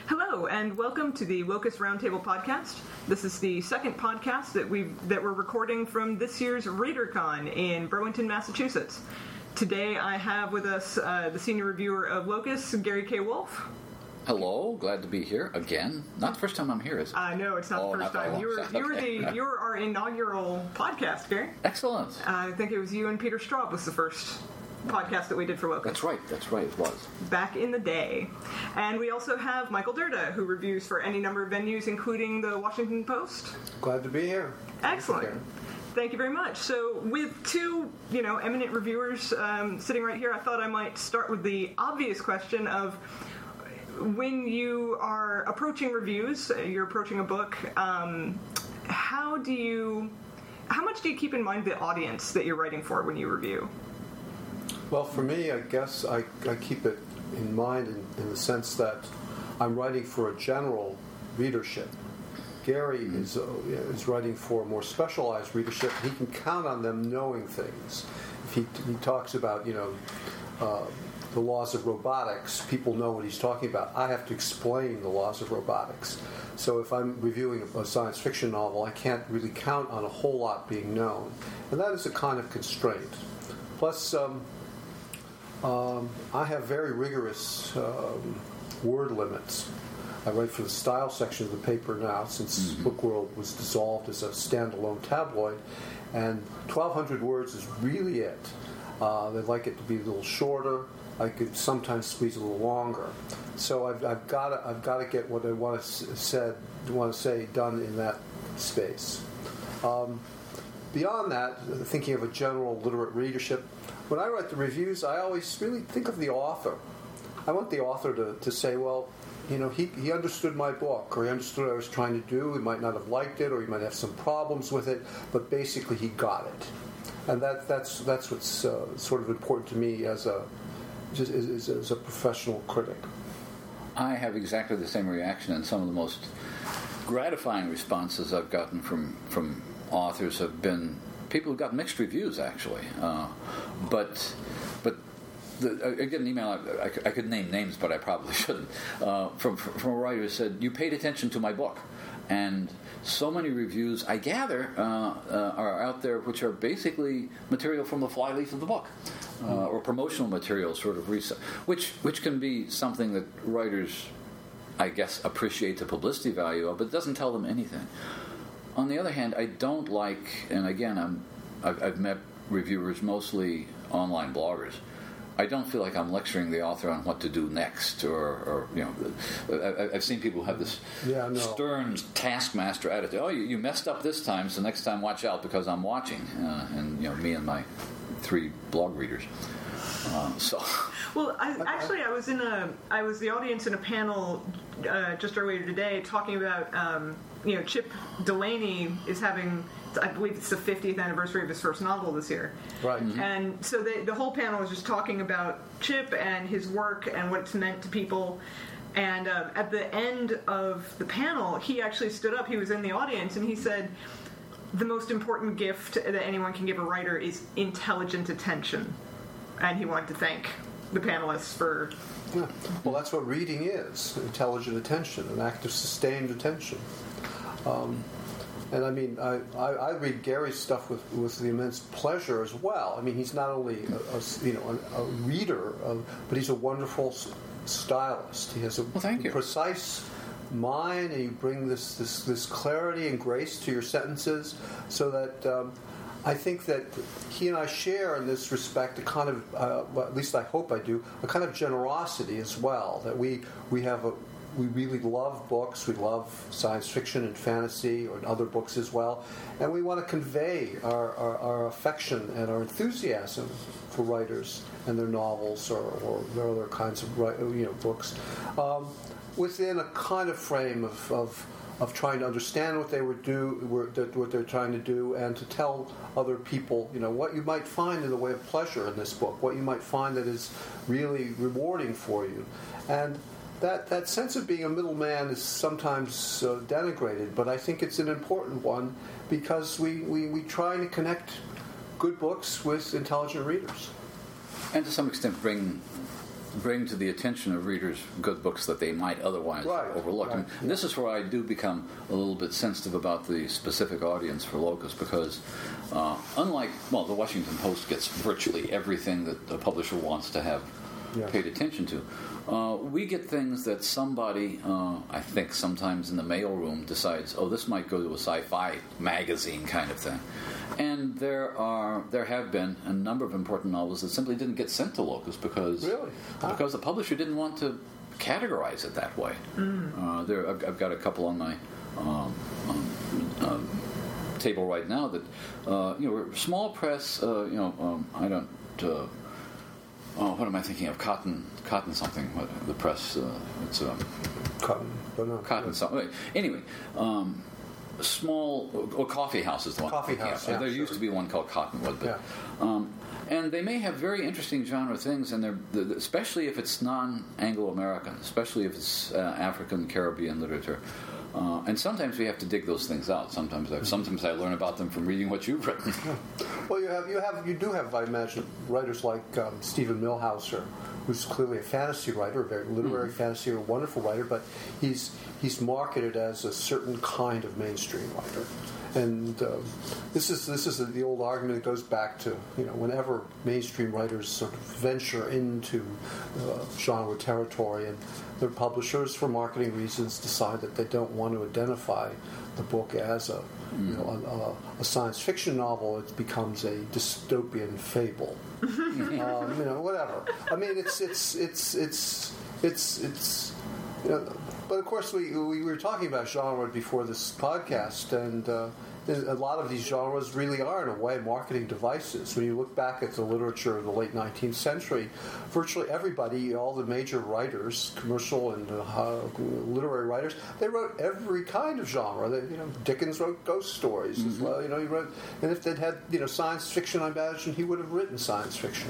Hello, and welcome to the Locus Roundtable podcast. This is the second podcast that we're recording from this year's ReaderCon in Burlington, Massachusetts. Today I have with us the senior reviewer of Locus, Gary K. Wolfe. Hello, glad to be here again. Not the first time I'm here, is it? No, it's not the first time. You were our inaugural podcast, Gary. Excellent. I think it was you and Peter Straub was the first podcast that we did for Locus. That's right, it was. Back in the day. And we also have Michael Durda, who reviews for any number of venues, including the Washington Post. Glad to be here. Excellent. Thank you very much. So with two, eminent reviewers sitting right here, I thought I might start with the obvious question of when you are approaching reviews, you're approaching a book, how much do you keep in mind the audience that you're writing for when you review? Well, for me, I guess I keep it in mind in the sense that I'm writing for a general readership. Gary is writing for a more specialized readership. He can count on them knowing things. If he talks about, the laws of robotics, people know what he's talking about. I have to explain the laws of robotics. So if I'm reviewing a science fiction novel, I can't really count on a whole lot being known. And that is a kind of constraint. Plus, I have very rigorous word limits. I write for the style section of the paper now, since Book World was dissolved as a standalone tabloid, and 1,200 words is really it. They'd like it to be a little shorter. I could sometimes squeeze a little longer. So I've got to get what I want to say done in that space. Beyond that, thinking of a general literate readership, when I write the reviews, I always really think of the author. I want the author to say, well, he understood my book, or he understood what I was trying to do. He might not have liked it, or he might have some problems with it, but basically he got it. And that's what's sort of important to me as a professional critic. I have exactly the same reaction, and some of the most gratifying responses I've gotten from authors have been people who got mixed reviews, actually. But I get an email, I could name names, but I probably shouldn't, from a writer who said, "You paid attention to my book." And so many reviews, I gather, are out there which are basically material from the flyleaf of the book, or promotional material, sort of, which can be something that writers, I guess, appreciate the publicity value of, but it doesn't tell them anything. On the other hand, I don't like, and again, I've met reviewers, mostly online bloggers. I don't feel like I'm lecturing the author on what to do next, or I've seen people have this stern taskmaster attitude. Oh, you messed up this time, so next time watch out because I'm watching. And me and my 3 blog readers. Well, I was the audience in a panel just earlier today talking about Chip Delaney is having, I believe it's the 50th anniversary of his first novel this year. Right. Mm-hmm. And so the whole panel was just talking about Chip and his work and what it's meant to people. And at the end of the panel, he actually stood up. He was in the audience, and he said, the most important gift that anyone can give a writer is intelligent attention. And he wanted to thank the panelists for... Yeah. Well, that's what reading is, intelligent attention, an act of sustained attention. And I mean, I read Gary's stuff with the immense pleasure as well. I mean, he's not only a reader, but he's a wonderful stylist. He has a precise mind, and you bring this clarity and grace to your sentences, so that I think that he and I share in this respect a kind of, well, at least I hope I do, a kind of generosity as well. That we really love books. We love science fiction and fantasy, or other books as well, and we want to convey our affection and our enthusiasm for writers and their novels or their other kinds of books within a kind of frame of trying to understand what what they're trying to do, and to tell other people, what you might find in the way of pleasure in this book, what you might find that is really rewarding for you, and that sense of being a middleman is sometimes denigrated, but I think it's an important one, because we try to connect good books with intelligent readers. And to some extent bring bring to the attention of readers good books that they might otherwise overlook. Right. And this is where I do become a little bit sensitive about the specific audience for Locus, because unlike, the Washington Post gets virtually everything that a publisher wants to have paid attention to. We get things that somebody, I think sometimes in the mailroom, decides, this might go to a sci-fi magazine kind of thing. And there have been a number of important novels that simply didn't get sent to Locus because the publisher didn't want to categorize it that way. I've got a couple on my table right now that small press. I don't. What am I thinking of? Cotton something. The press. It's Cotton something. Anyway. Small coffee house is the one. Coffee house. There used to be one called Cottonwood, but and they may have very interesting genre things, and they're especially if it's non-Anglo-American, especially if it's African Caribbean literature. And sometimes we have to dig those things out. Sometimes I learn about them from reading what you've written. Well, you do have, I imagine, writers like Stephen Millhauser, who's clearly a fantasy writer, a very literary fantasy, a wonderful writer, but he's marketed as a certain kind of mainstream writer. And this is the old argument that goes back to whenever mainstream writers sort of venture into genre territory, and their publishers, for marketing reasons, decide that they don't want to identify the book as a science fiction novel. It becomes a dystopian fable. Whatever. I mean, it's. But of course, we were talking about genre before this podcast, and a lot of these genres really are, in a way, marketing devices. When you look back at the literature of the late 19th century, virtually everybody, all the major writers, commercial and literary writers, they wrote every kind of genre. Dickens wrote ghost stories as well. He wrote, and if they'd had science fiction, I imagine he would have written science fiction.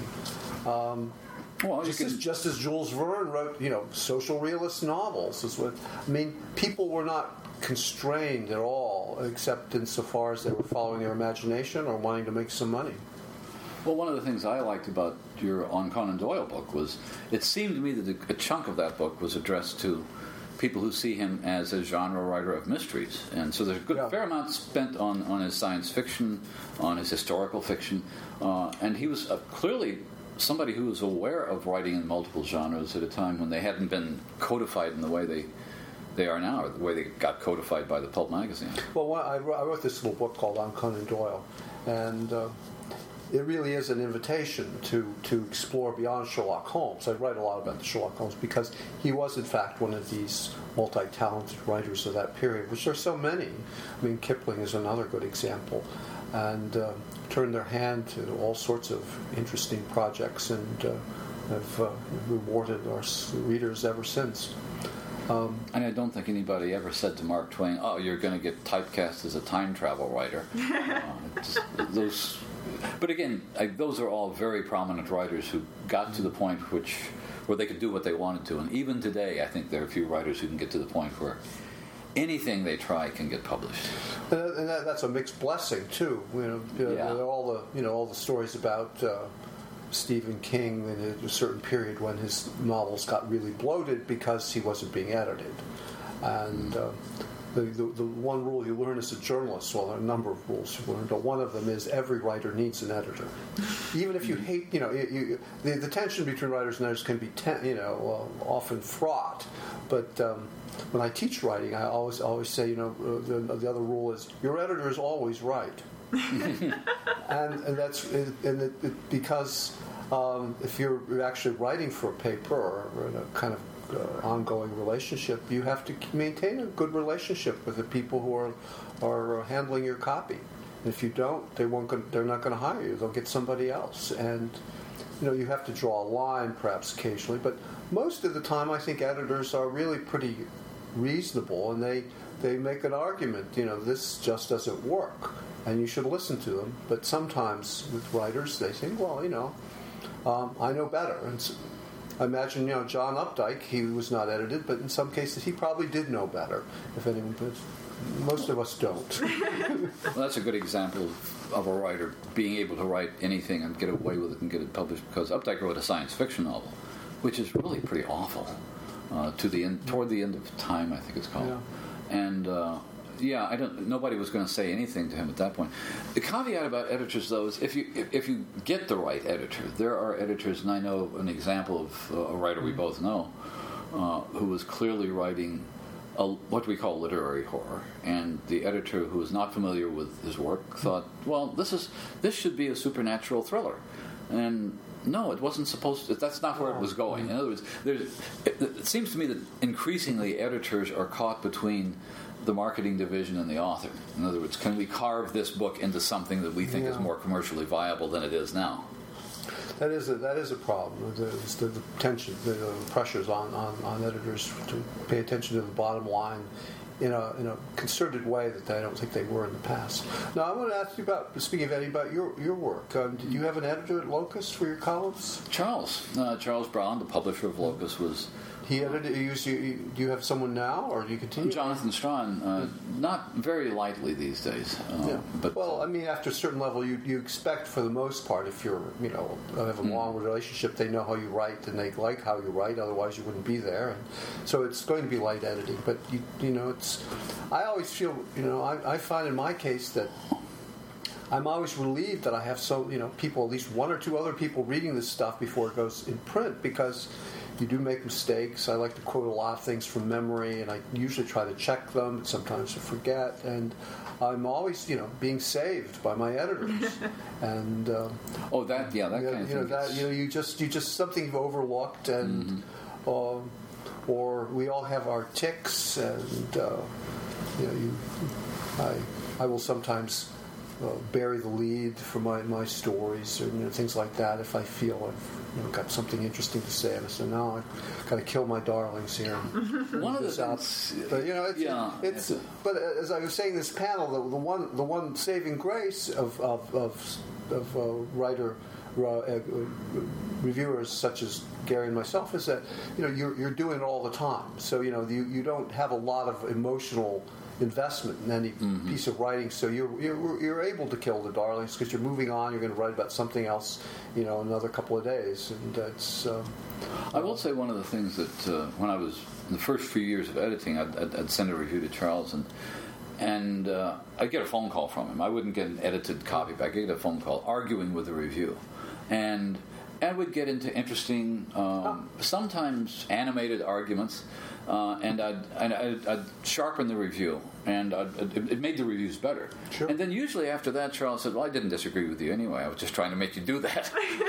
Just as Jules Verne wrote, social realist novels. People were not constrained at all, except insofar as they were following their imagination or wanting to make some money. Well, one of the things I liked about your On Conan Doyle book was it seemed to me that a chunk of that book was addressed to people who see him as a genre writer of mysteries. And so there's a fair amount spent on his science fiction, on his historical fiction, and he was clearly somebody who was aware of writing in multiple genres at a time when they hadn't been codified in the way they are now, or the way they got codified by the pulp magazine. Well, I wrote this little book called On Conan Doyle, and it really is an invitation to explore beyond Sherlock Holmes. I write a lot about the Sherlock Holmes because he was, in fact, one of these multi-talented writers of that period, which there are so many. I mean, Kipling is another good example, and turned their hand to all sorts of interesting projects, and have rewarded our readers ever since. And I don't think anybody ever said to Mark Twain, you're going to get typecast as a time travel writer. But again, those are all very prominent writers who got to the point where they could do what they wanted to. And even today, I think there are a few writers who can get to the point where anything they try can get published. And that's a mixed blessing, too. All the stories about Stephen King in a certain period when his novels got really bloated because he wasn't being edited. And the one rule you learn as a journalist, well, there are a number of rules you learn, but one of them is every writer needs an editor. Even if you hate, the tension between writers and editors can be, often fraught. But when I teach writing, I always say, the other rule is your editor is always right. and that's because if you're actually writing for a paper or in a kind of ongoing relationship, you have to maintain a good relationship with the people who are handling your copy. And if you don't, they're not going to hire you. They'll get somebody else. And you have to draw a line perhaps occasionally, but most of the time I think editors are really pretty reasonable, and they make an argument, this just doesn't work, and you should listen to them. But sometimes with writers, they think, well, I know better. And I imagine, John Updike, he was not edited, but in some cases he probably did know better, if anyone, but most of us don't. Well, that's a good example of a writer being able to write anything and get away with it and get it published, because Updike wrote a science fiction novel. which is really pretty awful. Toward the end of time, I think it's called, and. Nobody was going to say anything to him at that point. The caveat about editors, though, is if you get the right editor, there are editors, and I know an example of a writer we both know, who was clearly writing what we call literary horror, and the editor who was not familiar with his work thought, well, this should be a supernatural thriller, and no, it wasn't supposed to. That's not where it was going. In other words, it seems to me that increasingly editors are caught between the marketing division and the author. In other words, can we carve this book into something that we think is more commercially viable than it is now? That is a problem. The tension, the pressures on editors to pay attention to the bottom line in a concerted way that I don't think they were in the past. Now, I want to ask you about, speaking of Eddie, about your work. Did you have an editor at Locus for your columns? Charles Brown, the publisher of Locus, was... He edited. Do you have someone now, or do you continue? Jonathan Strawn, not very lightly these days. But I mean, after a certain level, you expect, for the most part, if you're have a long relationship, they know how you write and they like how you write. Otherwise, you wouldn't be there. And so it's going to be light editing. But it's. I always feel I find in my case that I'm always relieved that I have people, at least one or two other people, reading this stuff before it goes in print, because you do make mistakes. I like to quote a lot of things from memory, and I usually try to check them, but sometimes I forget. And I'm always, being saved by my editors. And that kind of thing. You just something you've overlooked, and or we all have our tics, and I will sometimes bury the lead for my stories, or things like that, if I feel I've got something interesting to say, and I say, no, I've got to kill my darlings here. One of the things, but but as I was saying, this panel, the one saving grace of writer reviewers such as Gary and myself is that you're doing it all the time, so you don't have a lot of emotional investment in any piece of writing, so you're able to kill the darlings because you're moving on. You're going to write about something else, another couple of days, and that's. I will say one of the things that when I was in the first few years of editing, I'd send a review to Charles, and I'd get a phone call from him. I wouldn't get an edited copy back. I'd get a phone call arguing with the review, and we'd get into interesting, sometimes animated arguments. And I'd sharpen the review, and it made the reviews better. Sure. And then usually after that, Charles said, "Well, I didn't disagree with you anyway. I was just trying to make you do that."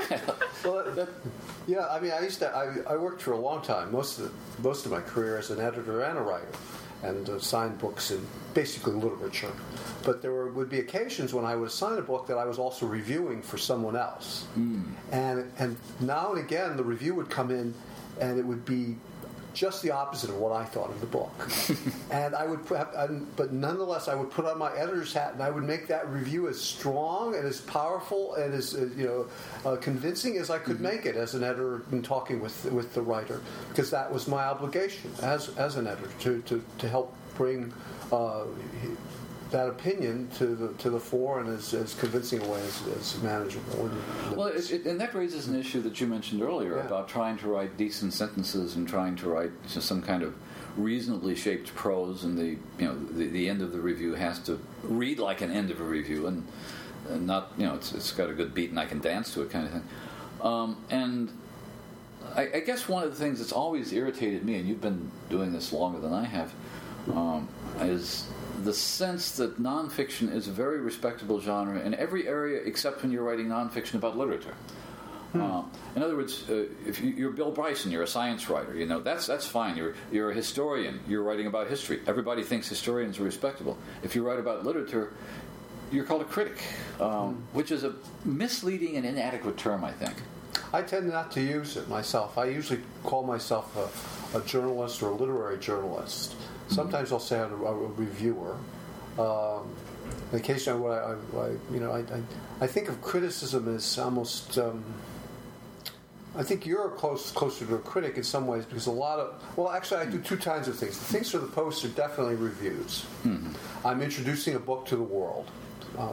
I mean, I worked for a long time, most of my career as an editor and a writer, and signed books in basically literature. But there would be occasions when I would assign a book that I was also reviewing for someone else, and now and again the review would come in, and it would be just the opposite of what I thought of the book. And I would, but nonetheless, I would put on my editor's hat, and I would make that review as strong and as powerful and as convincing as I could make it as an editor in talking with the writer, because that was my obligation as an editor to help bring that opinion to the fore and as convincing a way as manageable. Well, and that raises an issue that you mentioned earlier about trying to write decent sentences and trying to write some kind of reasonably shaped prose, and the end of the review has to read like an end of a review, and not it's got a good beat and I can dance to it kind of thing. And I guess one of the things that's always irritated me, and you've been doing this longer than I have, is the sense that nonfiction is a very respectable genre in every area except when you're writing nonfiction about literature. In other words, if you're Bill Bryson, you're a science writer. That's fine. You're a historian. You're writing about history. Everybody thinks historians are respectable. If you write about literature, you're called a critic, which is a misleading and inadequate term, I think. I tend not to use it myself. I usually call myself a journalist or a literary journalist. Sometimes I'll say I'm a reviewer. Occasionally, I think of criticism as almost. I think you're closer to a critic in some ways, because actually I do two kinds of things. The things for the Post are definitely reviews. I'm introducing a book to the world.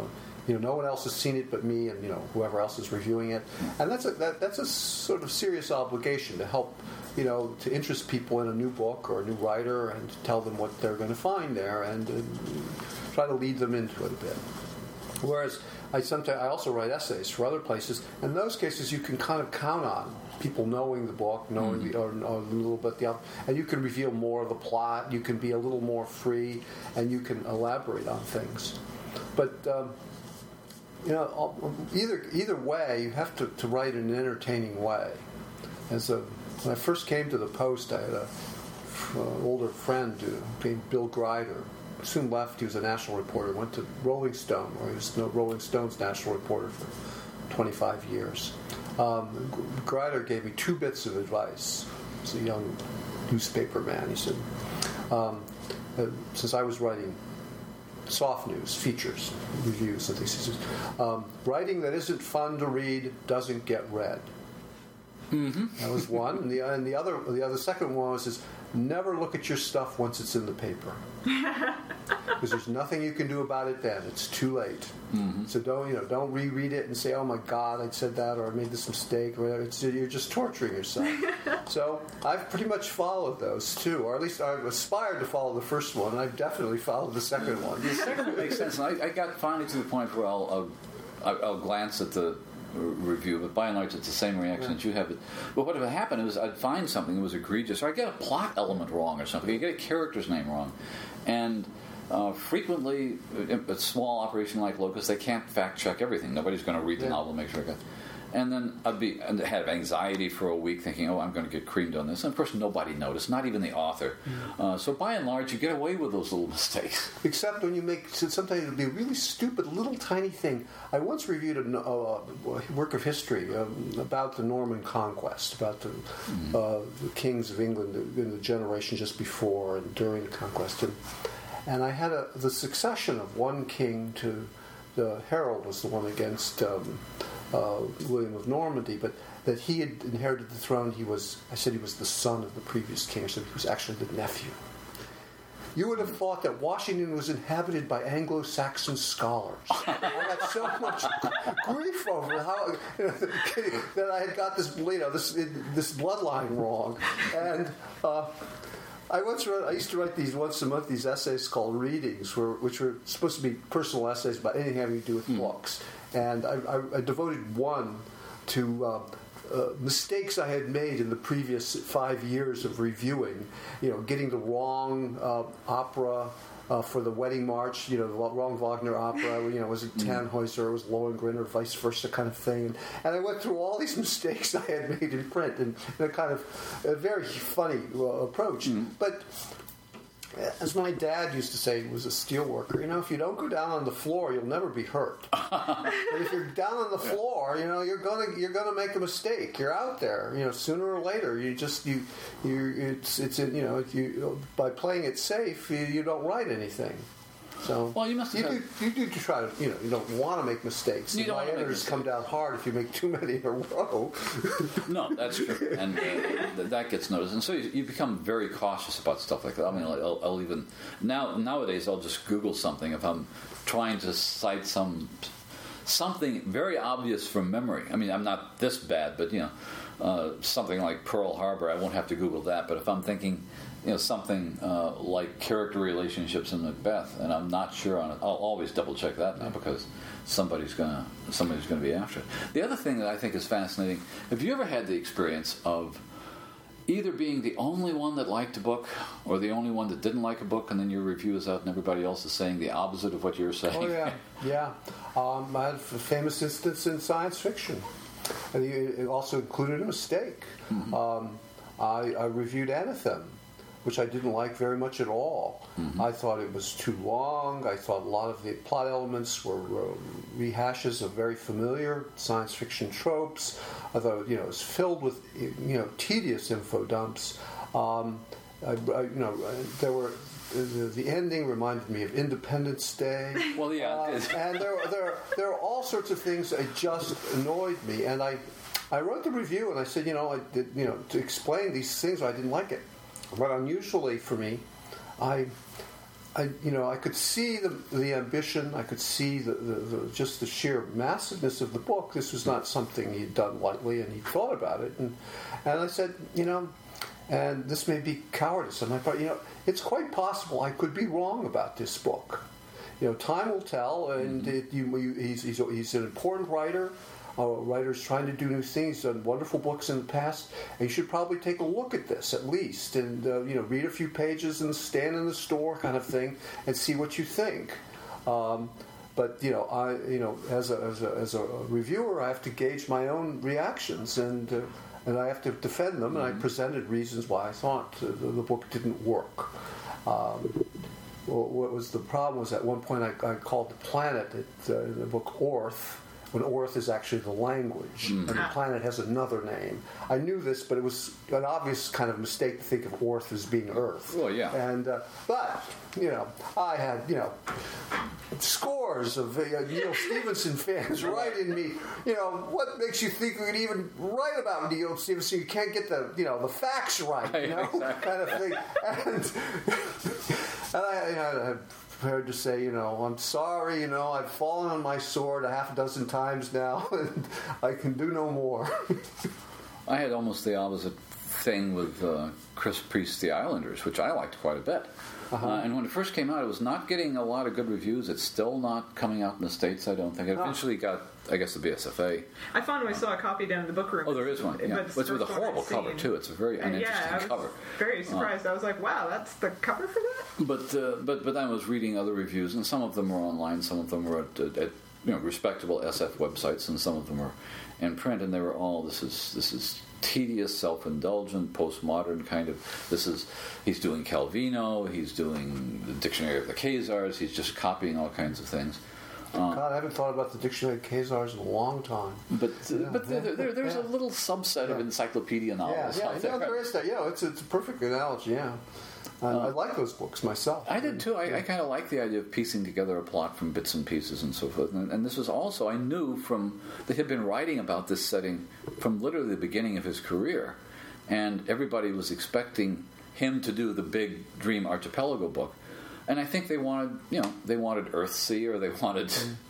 no one else has seen it but me, and whoever else is reviewing it, and that's a sort of serious obligation to help, to interest people in a new book or a new writer, and to tell them what they're going to find there, and try to lead them into it a bit. Whereas I also write essays for other places. In those cases, you can kind of count on people knowing the book, knowing or a little bit and you can reveal more of the plot. You can be a little more free, and you can elaborate on things. But either way, you have to write in an entertaining way. When I first came to the Post, I had an older friend named Bill Grider. Soon left. He was a national reporter. Went to Rolling Stone, where he was Rolling Stone's national reporter for 25 years. Grider gave me 2 bits of advice. He's a young newspaper man. He said, since I was writing soft news, features, reviews, and things, he says, writing that isn't fun to read doesn't get read. Mm-hmm. That was one, and the other second one was never look at your stuff once it's in the paper, because there's nothing you can do about it then. It's too late. Mm-hmm. So don't reread it and say, oh my God, I said that, or I made this mistake, or whatever. You're just torturing yourself. So I've pretty much followed those too, or at least I've aspired to follow the first one, and I've definitely followed the second one. The second one makes sense. And I got finally to the point where I'll glance at the review, but by and large it's the same reaction that you have. But what would happen is I'd find something that was egregious, or I'd get a plot element wrong or something, I'd get a character's name wrong, and frequently a small operation like Locus, they can't fact check everything. Nobody's going to read the novel and make sure I got. And then I'd have anxiety for a week thinking, I'm going to get creamed on this. And of course, nobody noticed, not even the author. So by and large, you get away with those little mistakes. Except when you sometimes it'll be a really stupid little tiny thing. I once reviewed a work of history about the Norman Conquest, about the kings of England in the generation just before and during the conquest. And I had the succession of one king to the Harold was the one against William of Normandy, but that he had inherited the throne. I said he was the son of the previous king. I said he was actually the nephew. You would have thought that Washington was inhabited by Anglo-Saxon scholars. I got so much grief over how that I had got this bloodline wrong, and I used to write these once a month, these essays called readings, which were supposed to be personal essays about anything having to do with books. And I devoted one to mistakes I had made in the previous 5 years of reviewing. Getting the wrong opera for the Wedding March. The wrong Wagner opera. Was it Tannhäuser? It was Lohengrin, or vice versa, kind of thing. And I went through all these mistakes I had made in print, in a kind of a very funny approach. But as my dad used to say, he was a steel worker, if you don't go down on the floor, you'll never be hurt. But if you're down on the floor, you're gonna make a mistake. You're out there, sooner or later. By playing it safe, you don't write anything. So well, you do try to you don't want to make mistakes. You don't my editors come down hard if you make too many in a row. No, that's true, and that gets noticed, and so you become very cautious about stuff like that. I mean, I'll even nowadays I'll just Google something if I'm trying to cite something very obvious from memory. I mean, I'm not this bad, but something like Pearl Harbor, I won't have to Google that. But if I'm thinking, something like character relationships in Macbeth, and I'm not sure on it, I'll always double check that now, because somebody's gonna be after it. The other thing that I think is fascinating: have you ever had the experience of either being the only one that liked a book, or the only one that didn't like a book, and then your review is out and everybody else is saying the opposite of what you're saying? Oh yeah. I had a famous instance in science fiction, and it also included a mistake. Mm-hmm. I reviewed Anathem, which I didn't like very much at all. Mm-hmm. I thought it was too long. I thought a lot of the plot elements were rehashes of very familiar science fiction tropes. I thought it was filled with tedious info dumps. There were. The ending reminded me of Independence Day. Well, yeah, and there are all sorts of things that just annoyed me. And I wrote the review and I said, to explain these things, I didn't like it. But unusually for me, I I could see the ambition. I could see the just the sheer massiveness of the book. This was not something he'd done lightly, and he thought about it. And I said, and this may be cowardice on my part. It's quite possible I could be wrong about this book. Time will tell. And he's an important writer. Writers trying to do new things. He's done wonderful books in the past, and you should probably take a look at this at least, and read a few pages and stand in the store, kind of thing, and see what you think. But I as a reviewer, I have to gauge my own reactions, and I have to defend them. And I presented reasons why I thought the book didn't work. What was the problem was at one point I called the planet in the book Orth, when Orth is actually the language, and the planet has another name. I knew this, but it was an obvious kind of mistake to think of Orth as being Earth. Well, yeah. And but I had scores of Neil Stephenson fans writing me. What makes you think we could even write about Neil Stephenson? You can't get the facts right, exactly. kind of thing. And I prepared to say, I'm sorry, I've fallen on my sword a half a dozen times now, and I can do no more. I had almost the opposite thing with Chris Priest's The Islanders, which I liked quite a bit. And when it first came out, it was not getting a lot of good reviews. It's still not coming out in the States, I don't think. It eventually got, I guess, the BSFA. I finally saw a copy down in the book room. Oh, there is one. Yeah. It's with a horrible cover, too. It's a very uninteresting cover. Very surprised. I was like, wow, that's the cover for that? But I was reading other reviews, and some of them were online, some of them were at respectable SF websites, and some of them were in print, and they were all, this is tedious, self-indulgent, postmodern kind of. He's doing Calvino, he's doing the Dictionary of the Khazars, he's just copying all kinds of things. God, I haven't thought about the Dictionary of Khazars in a long time. But there's a little subset of encyclopedia novels out there. There is that. It's a perfect analogy. Yeah. I like those books myself. I did too. I kind of like the idea of piecing together a plot from bits and pieces and so forth. And this was also, I knew that he'd been writing about this setting from literally the beginning of his career. And everybody was expecting him to do the big Dream Archipelago book. And I think they wanted Earthsea, or they wanted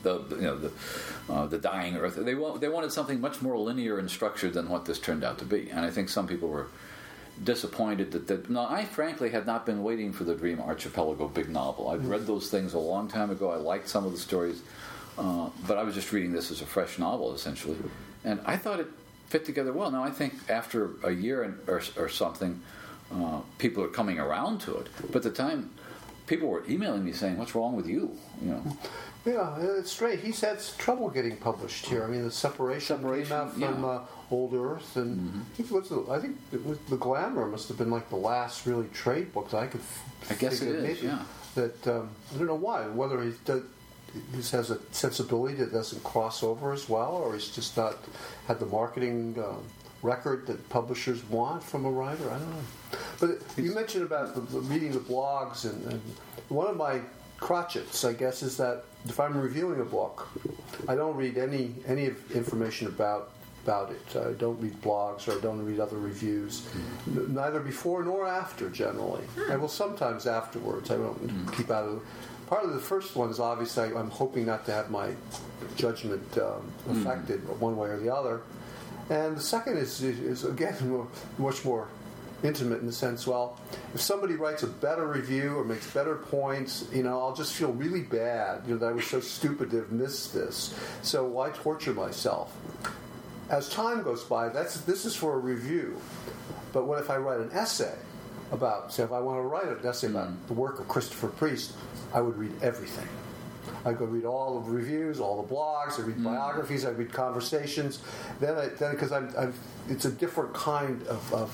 the Dying Earth. They wanted something much more linear and structured than what this turned out to be. And I think some people were disappointed that no, I frankly had not been waiting for the Dream Archipelago big novel. I'd read those things a long time ago. I liked some of the stories, but I was just reading this as a fresh novel, essentially. And I thought it fit together well. Now, I think after a year or something, people are coming around to it. But at the time, people were emailing me saying, "What's wrong with you?" Yeah, it's strange. He's had trouble getting published here. I mean, the separation came out from Old Earth, and I think it was The Glamour must have been like the last really trade book that I could. I guess it is. Maybe, that I don't know why. Whether he has a sensibility that doesn't cross over as well, or he's just not had the marketing record that publishers want from a writer. I don't know. But you mentioned about reading the blogs, and one of my crotchets, I guess, is that if I'm reviewing a book, I don't read any information about it. I don't read blogs, or I don't read other reviews, neither before nor after, generally. I will sometimes afterwards. I don't keep out of. Part of the first one is obviously I'm hoping not to have my judgment affected one way or the other. And the second is again much more intimate in the sense, well, if somebody writes a better review or makes better points, I'll just feel really bad, that I was so stupid to have missed this. So why torture myself? As time goes by, this is for a review. But what if I write an essay about, say, if I want to write an essay about the work of Christopher Priest, I would read everything. I'd go read all the reviews, all the blogs. I read biographies. I read conversations. Then because it's a different kind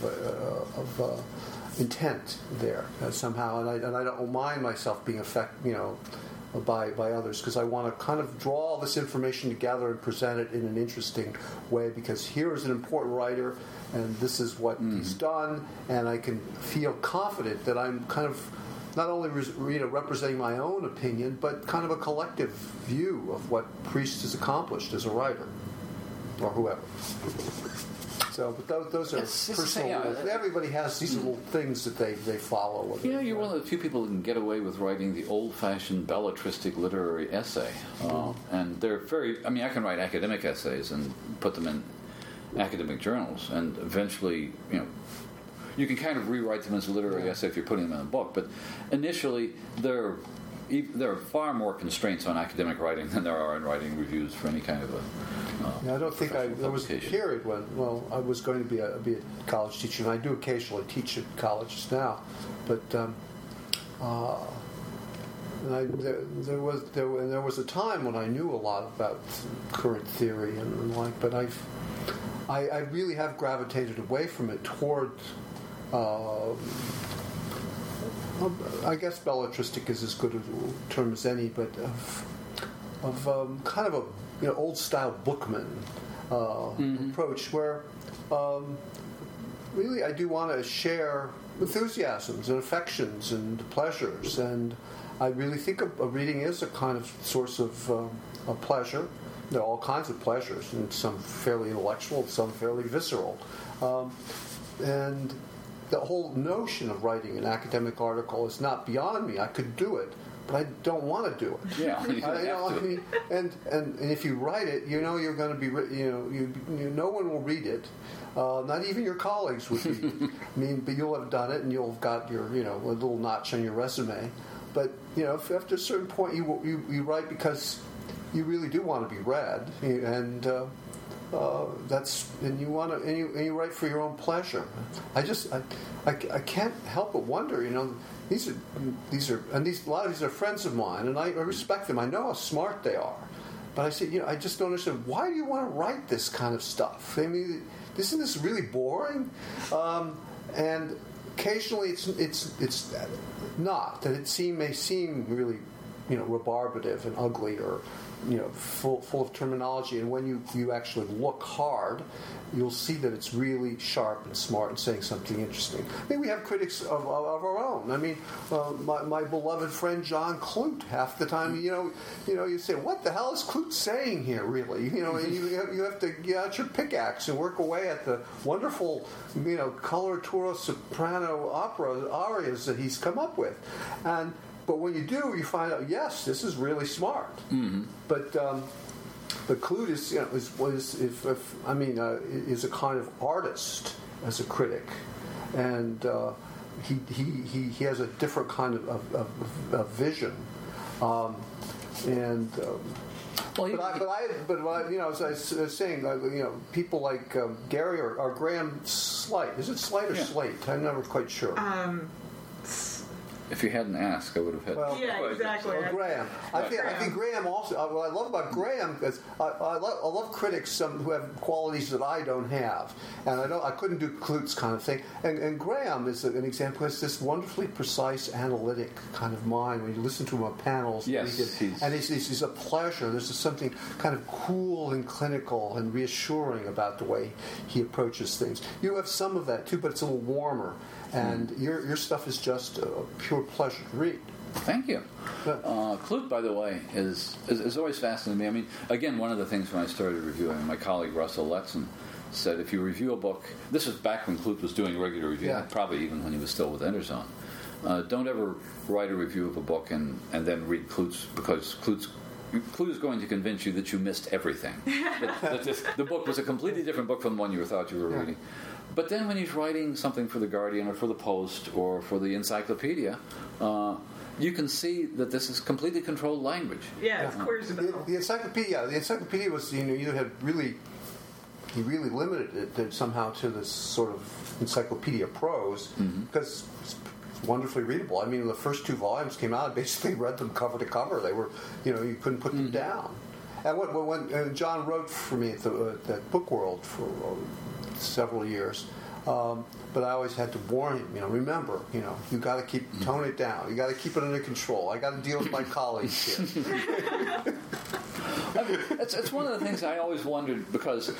of intent there somehow, and I don't mind myself being affected, by others, because I want to kind of draw all this information together and present it in an interesting way. Because here is an important writer, and this is what he's done, and I can feel confident that I'm kind of not only representing my own opinion, but kind of a collective view of what Priest has accomplished as a writer, or whoever. So, but those are personal rules. Everybody has these little things that they follow. Yeah, you're one of the few people who can get away with writing the old-fashioned belletristic literary essay. And they're very... I mean, I can write academic essays and put them in academic journals, and eventually, you can kind of rewrite them as a literary essay if you're putting them in a book. But initially, there are far more constraints on academic writing than there are in writing reviews for any kind of a... I don't think there was a period when, I was going to be a college teacher, and I do occasionally teach at colleges now, but there was a time when I knew a lot about current theory and like, but I really have gravitated away from it toward. I guess belletristic is as good a term as any, but of kind of a old style bookman approach where really I do want to share enthusiasms and affections and pleasures, and I really think of reading as a kind of source of pleasure. There are all kinds of pleasures, and some fairly intellectual, some fairly visceral, and the whole notion of writing an academic article is not beyond me. I could do it, but I don't want to do it. Yeah, and if you write it, you're going to be, no one will read it. Not even your colleagues would read it. I mean, but you'll have done it, and you'll have got your, a little notch on your resume. But if after a certain point you write because you really do want to be read, and and you want to, and you write for your own pleasure. I can't help but wonder, these are a lot of these are friends of mine, and I respect them. I know how smart they are, but I say, I just don't understand, why do you want to write this kind of stuff? I mean, isn't this really boring? And occasionally it's not, that it may seem really rebarbative and ugly, or full of terminology, and when you actually look hard, you'll see that it's really sharp and smart and saying something interesting. I mean, we have critics of our own. I mean, my beloved friend John Clute, half the time, you say, what the hell is Clute saying here, really? And you have to get out your pickaxe and work away at the wonderful, coloratura soprano arias that he's come up with. But when you do, you find out, yes, this is really smart. Mm-hmm. But Clute is a kind of artist as a critic, and he has a different kind of vision, as I was saying, people like Gary or Graham Slate. Is it Slate or Slate? I'm never quite sure. If you hadn't asked, I would have had. Well, yeah, exactly. Graham. I think Graham also. What I love about Graham is I love critics who have qualities that I don't have, and I couldn't do Clute's kind of thing. And Graham is an example. Has this wonderfully precise, analytic kind of mind. When you listen to him on panels, yes, he's a pleasure. There's something kind of cool and clinical and reassuring about the way he approaches things. You have some of that too, but it's a little warmer. And your stuff is just a pure pleasure to read. Thank you. Clute, by the way, is always fascinating me. I mean, again, one of the things when I started reviewing, my colleague Russell Letzen said, if you review a book, this was back when Clute was doing regular review, probably even when he was still with Enterzone. Don't ever write a review of a book and then read Clute's, because Clute is going to convince you that you missed everything. that the book was a completely different book from the one you thought you were reading. But then when he's writing something for The Guardian or for The Post or for the Encyclopedia, you can see that this is completely controlled language. Yeah, it's clear as a bell. The Encyclopedia was, you had really, he really limited it somehow to this sort of encyclopedia prose, because it's wonderfully readable. I mean, the first 2 volumes came out, I basically read them cover to cover. They were, you couldn't put them down. And when John wrote for me at Book World for several years, but I always had to warn him, remember, you got to tone it down. You got to keep it under control. I got to deal with my colleagues here. It's one of the things I always wondered, because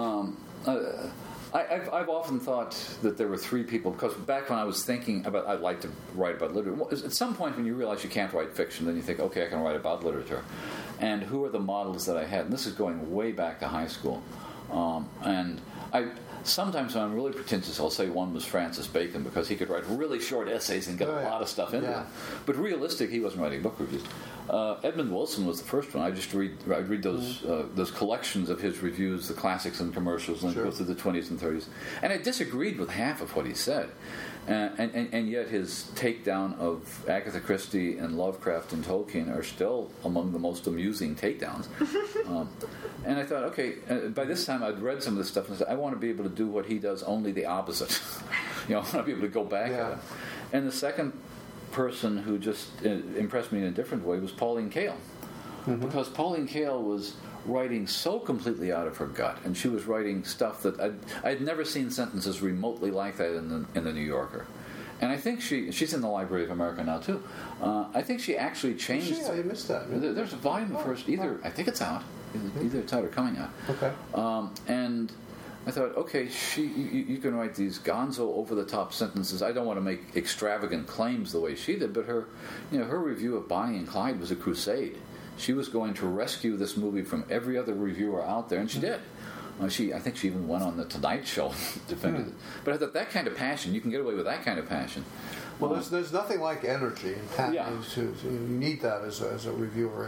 I've often thought that there were 3 people, because back when I was thinking about, I'd like to write about literature, at some point when you realize you can't write fiction, then you think, okay, I can write about literature. And who are the models that I had? And this is going way back to high school. And sometimes when I'm really pretentious, I'll say one was Francis Bacon because he could write really short essays and get a lot of stuff into it. But realistic, he wasn't writing book reviews. Edmund Wilson was the first one. I'd read those collections of his reviews, the classics and commercials, and go through the 20s and 30s. And I disagreed with half of what he said. And yet his takedown of Agatha Christie and Lovecraft and Tolkien are still among the most amusing takedowns. And I thought, okay, by this time I'd read some of this stuff and I said, I want to be able to do what he does, only the opposite. I want to be able to go back at it. And the second person who just impressed me in a different way was Pauline Kael. Because Pauline Kael was writing so completely out of her gut, and she was writing stuff that I'd never seen sentences remotely like that in the New Yorker. And I think she's in the Library of America now too. I think she actually changed. I missed that. There's a volume of hers. I think it's out. Either it's out or coming out. Okay. And I thought, okay, you can write these gonzo over-the-top sentences. I don't want to make extravagant claims the way she did, but her review of Bonnie and Clyde was a crusade. She was going to rescue this movie from every other reviewer out there, and she did. I think she even went on the Tonight Show defended it. But I thought that kind of passion, you can get away with that kind of passion. Well, there's nothing like energy and passion. You need that as a reviewer.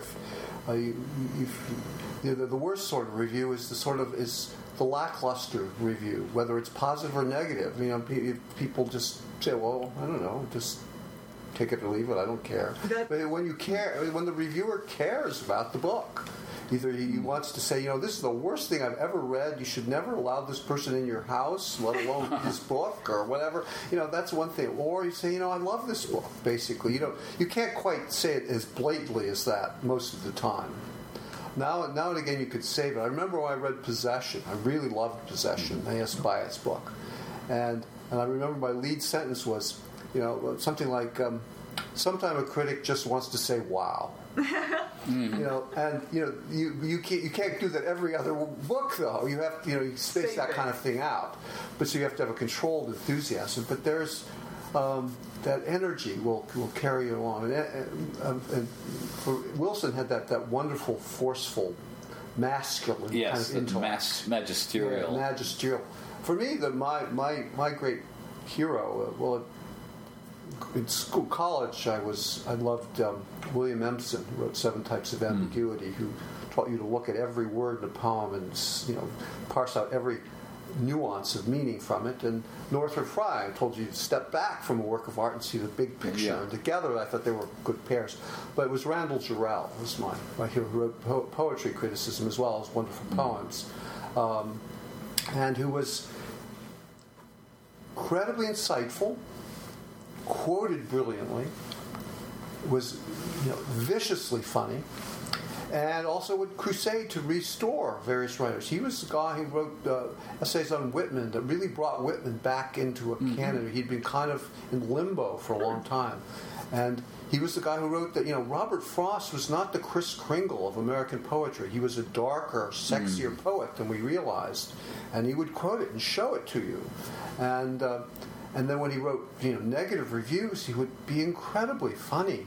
The worst sort of review is the lackluster review, whether it's positive or negative. People just say, well, I don't know, just take it or leave it, I don't care. But when the reviewer cares about the book, either he wants to say, this is the worst thing I've ever read, you should never allow this person in your house, let alone his book, or whatever, that's one thing. Or you say, I love this book, basically. You can't quite say it as blatantly as that most of the time. Now and again you could save it. I remember when I read Possession. I really loved Possession, A.S. Byatt's book. And I remember my lead sentence was, something like, sometime a critic just wants to say wow. And you can't do that every other book, though. You have you space that kind of thing out. But so you have to have a controlled enthusiasm. But there's that energy will carry you along. And Wilson had that wonderful, forceful, masculine kind of intellect. Magisterial. Yeah, magisterial. For me, my great hero. In college, I loved William Empson, who wrote 7 Types of Ambiguity, who taught you to look at every word in a poem and parse out every nuance of meaning from it. And Northrop Frye told you to step back from a work of art and see the big picture. And together, I thought they were good pairs. But it was Randall Jarrell, was my hero, who wrote poetry criticism as well as wonderful poems, and who was incredibly insightful, quoted brilliantly, was viciously funny, and also would crusade to restore various writers. He was the guy who wrote essays on Whitman that really brought Whitman back into a canon. He'd been kind of in limbo for a long time. And he was the guy who wrote that, Robert Frost was not the Kris Kringle of American poetry. He was a darker, sexier poet than we realized. And he would quote it and show it to you. And then when he wrote, negative reviews, he would be incredibly funny.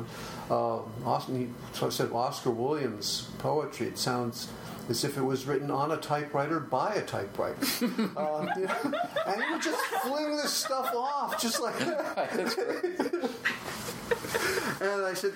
He said Oscar Williams' poetry, it sounds as if it was written on a typewriter by a typewriter. And he would just fling this stuff off, just like that. That's great. And I said,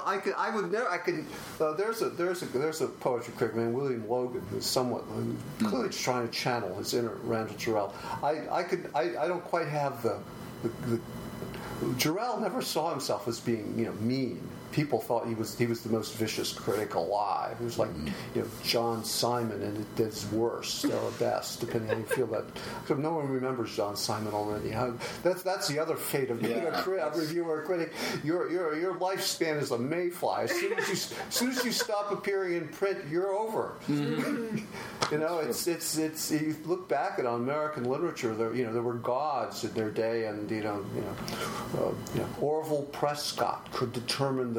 there's a poetry critic named William Logan who's clearly just trying to channel his inner Randall Jarrell. I don't quite have the Jarrell never saw himself as being, mean. People thought he was the most vicious critic alive. He was like, John Simon and his worst or best, depending on how you feel that. So no one remembers John Simon already. That's the other fate of being a reviewer or critic. Your lifespan is a mayfly. As soon as you stop appearing in print, you're over. It's you look back at American literature. There were gods in their day, and Orville Prescott could determine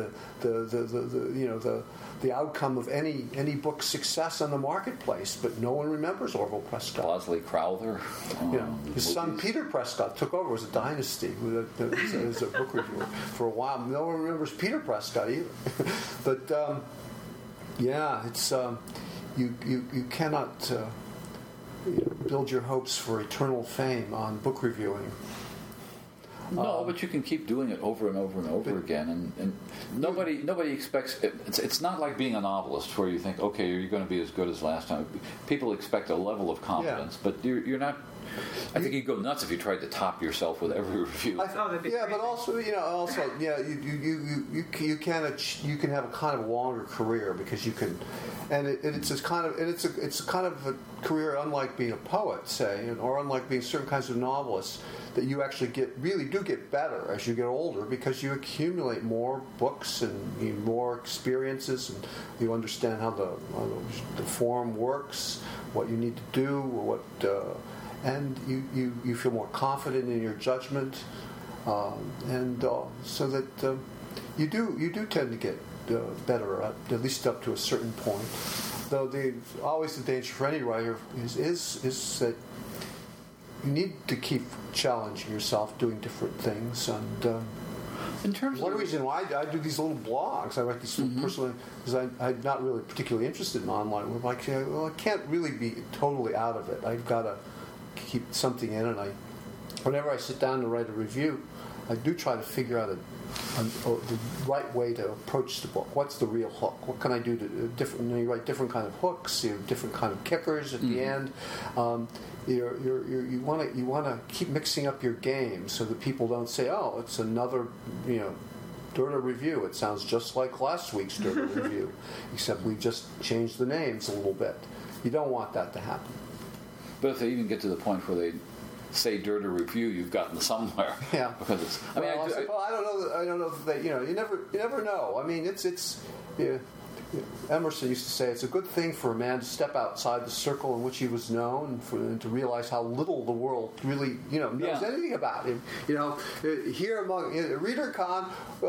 the outcome of any book's success on the marketplace, but no one remembers Orville Prescott. Bosley Crowther. His son Peter Prescott took over. It was a dynasty. As a book reviewer for a while. No one remembers Peter Prescott either. But it's you cannot. build your hopes for eternal fame on book reviewing. No, but you can keep doing it over and over and over again, and nobody expects it. It's not like being a novelist where you think, okay, you're going to be as good as last time. People expect a level of confidence, but you're not. I think you'd go nuts if you tried to top yourself with every review. But also, you can have a kind of longer career because you can, and it's a kind of a career unlike being a poet, say, or unlike being certain kinds of novelists, that you actually really do get better as you get older because you accumulate more books and more experiences, and you understand how the form works, what you need to do, and you feel more confident in your judgment, so that you do tend to get better, at least up to a certain point. Though always the danger for any writer is that you need to keep challenging yourself, doing different things, and. In terms one reason why I do these little blogs, I write these personally, because I'm not really particularly interested in online. We're like, I can't really be totally out of it. I've got to keep something in, and whenever I sit down to write a review, I do try to figure out the right way to approach the book. What's the real hook? What can I do to different? You write different kind of hooks. You have different kind of kickers at the end. You want to keep mixing up your game so that people don't say, "Oh, it's another Dirta review. It sounds just like last week's Dirta review, except we just changed the names a little bit." You don't want that to happen. But if they even get to the point where they say Dirta review, you've gotten somewhere. Yeah. Because it's. I don't know that they. You never know. I mean, it's. Emerson used to say it's a good thing for a man to step outside the circle in which he was known, and to realize how little the world really knows anything about him. Here among ReaderCon,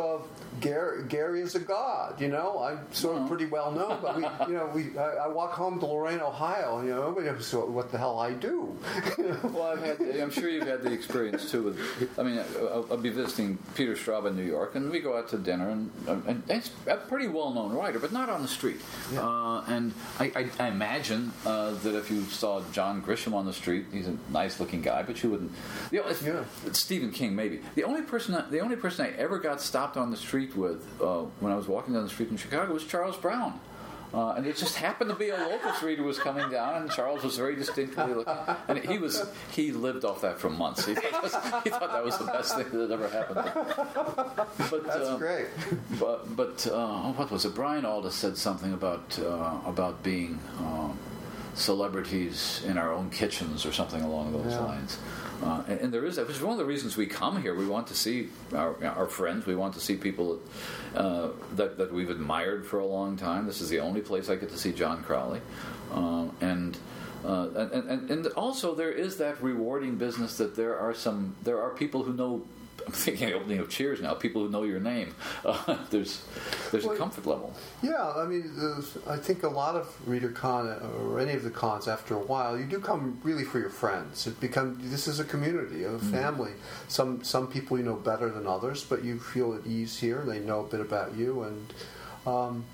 Gary is a god. I'm sort of pretty well known, but I walk home to Lorain, Ohio, and nobody knows what the hell I do. Well, I'm sure you've had the experience too. I'll be visiting Peter Straub in New York, and we go out to dinner, and he's a pretty well-known writer, but not on the street. Yeah. And I imagine that if you saw John Grisham on the street, he's a nice-looking guy, but you wouldn't. Stephen King, maybe. The only person I ever got stopped on the street with when I was walking down the street in Chicago was Charles Brown. And it just happened to be a local street who was coming down, and Charles was very distinctly looking. And he lived off that for months. He thought that was the best thing that had ever happened. But, that's great. But what was it? Brian Aldiss said something about being celebrities in our own kitchens or something along those lines. And there is that. Which is one of the reasons we come here. We want to see our friends. We want to see people that we've admired for a long time. This is the only place I get to see John Crowley, and also there is that rewarding business that there are people who know. I'm thinking of opening of Cheers now. People who know your name. There's a comfort level. Yeah, I think a lot of ReaderCon or any of the cons, after a while, you do come really for your friends. This is a community, a family. Some people you know better than others, but you feel at ease here. They know a bit about you, and I'm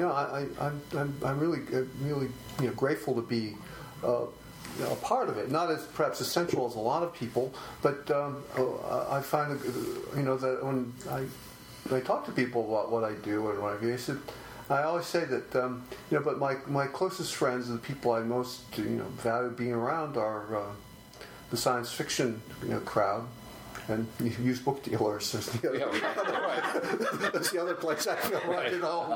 really grateful to be. A part of it, not as perhaps essential as a lot of people, but I find that when I talk to people about what I do and what I do, I always say that but my closest friends and the people I most value being around are the science fiction crowd. And used book dealers. That's the other place I feel right at home.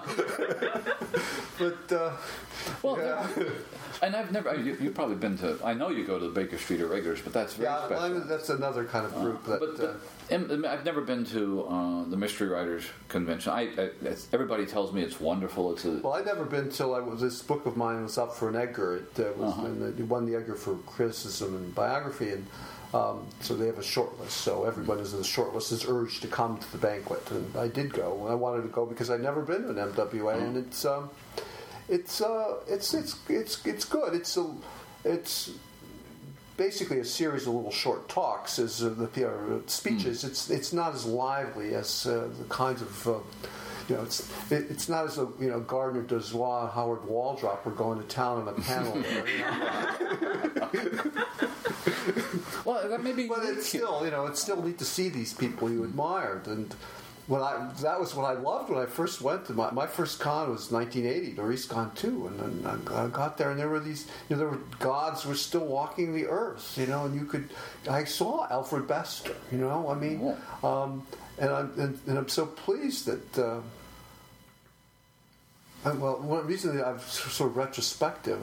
But and I've never. You've probably been to. I know you go to the Baker Street Irregulars, but that's very special. That's another kind of group. I've never been to the Mystery Writers Convention. Everybody tells me it's wonderful. I'd never been till this book of mine was up for an Edgar. It won the Edgar for criticism and biography, and. So they have a short list. So everyone who's in the short list is urged to come to the banquet, and I did go. I wanted to go because I'd never been to an MWA, and it's good. It's basically a series of little short talks, as the speeches. It's not as lively as the kinds of it's not as though Gardner Dozois and Howard Waldrop were going to town on a panel there. Well, that may be. But it's still, it's still neat to see these people you admired. And that was what I loved when I first went to my first con was 1980, Norris Con 2, and then I got there and there were these, there were gods were still walking the earth, and I saw Alfred Bester, and I'm so pleased that. One reason that I've sort of retrospective.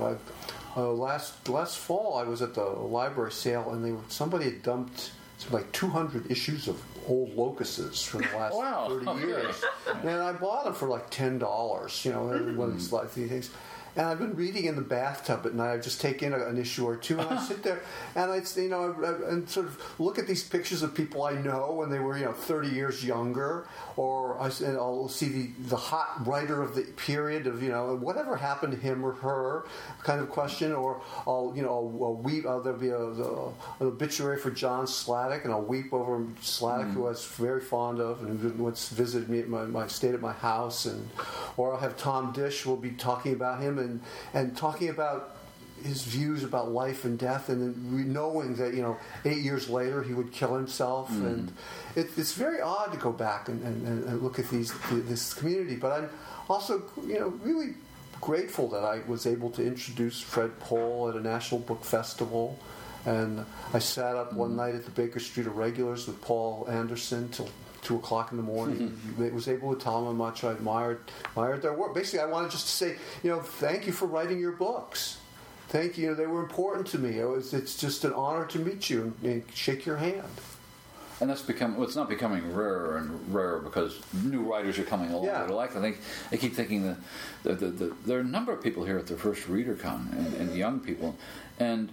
Last fall I was at the library sale and somebody had dumped like 200 issues of old Locuses from the last 30 years, and I bought them for like $10. One of these things. And I've been reading in the bathtub at night. I just take in an issue or two, and I sit there and and sort of look at these pictures of people I know when they were 30 years younger, or I'll see the hot writer of the period of whatever happened to him or her kind of question, or I'll weep. There'll be an obituary for John Sladek, and I'll weep over Sladek, who I was very fond of, and once visited me stayed at my house, or I'll have Tom Dish will be talking about him. And talking about his views about life and death, and then knowing that 8 years later he would kill himself, and it's very odd to go back and look at this community. But I'm also really grateful that I was able to introduce Fred Pohl at a National Book Festival, and I sat up one night at the Baker Street Irregulars with Paul Anderson till 2 o'clock in the morning. I was able to tell them how much I admired their work. Basically, I wanted just to say, thank you for writing your books. Thank you. They were important to me. It's just an honor to meet you and shake your hand. And that's it's not becoming rarer and rarer because new writers are coming along. Yeah. I keep thinking that there are a number of people here at the first ReaderCon and young people, and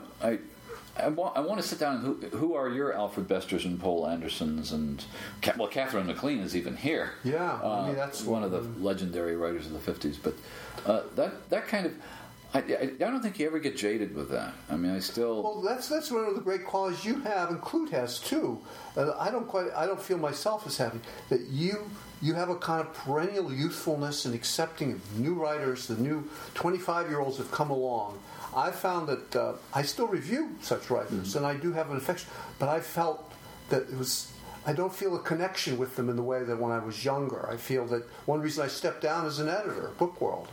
I want to sit down and who are your Alfred Besters and Pohl Andersons and Catherine MacLean is even here. Yeah, that's one of the legendary writers of the 50s. But that kind of I don't think you ever get jaded with that. That's one of the great qualities you have, and Clute has too. I don't feel myself as having that. You have a kind of perennial youthfulness and accepting of new writers. The new 25-year-olds have come along. I found that I still review such writers, and I do have an affection, but I felt that I don't feel a connection with them in the way that when I was younger. I feel that one reason I stepped down as an editor at Bookworld,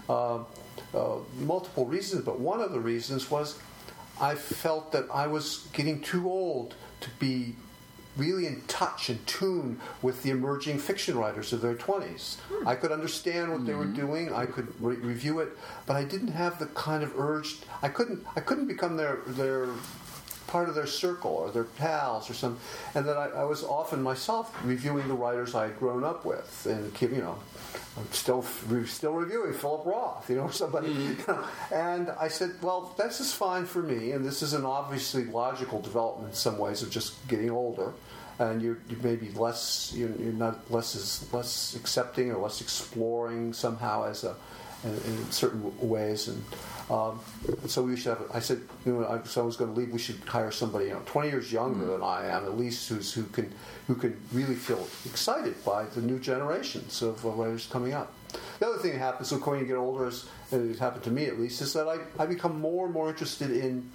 multiple reasons, but one of the reasons was I felt that I was getting too old to be really in touch and tune with the emerging fiction writers of their 20s. I could understand what they were doing. I could review it, but I didn't have the kind of urge. I couldn't become their part of their circle or their pals or something. And that I was often myself reviewing the writers I had grown up with, and I'm still reviewing Philip Roth, somebody. And I said, well, this is fine for me, and this is an obviously logical development in some ways of just getting older, and you're maybe less, you're not less accepting or less exploring somehow in certain ways, and so we should have. I said, so I was going to leave. We should hire somebody 20 years younger than I am, at least who can really feel excited by the new generations of writers coming up. The other thing that happens when you get older, and it happened to me at least, is that I become more and more interested in,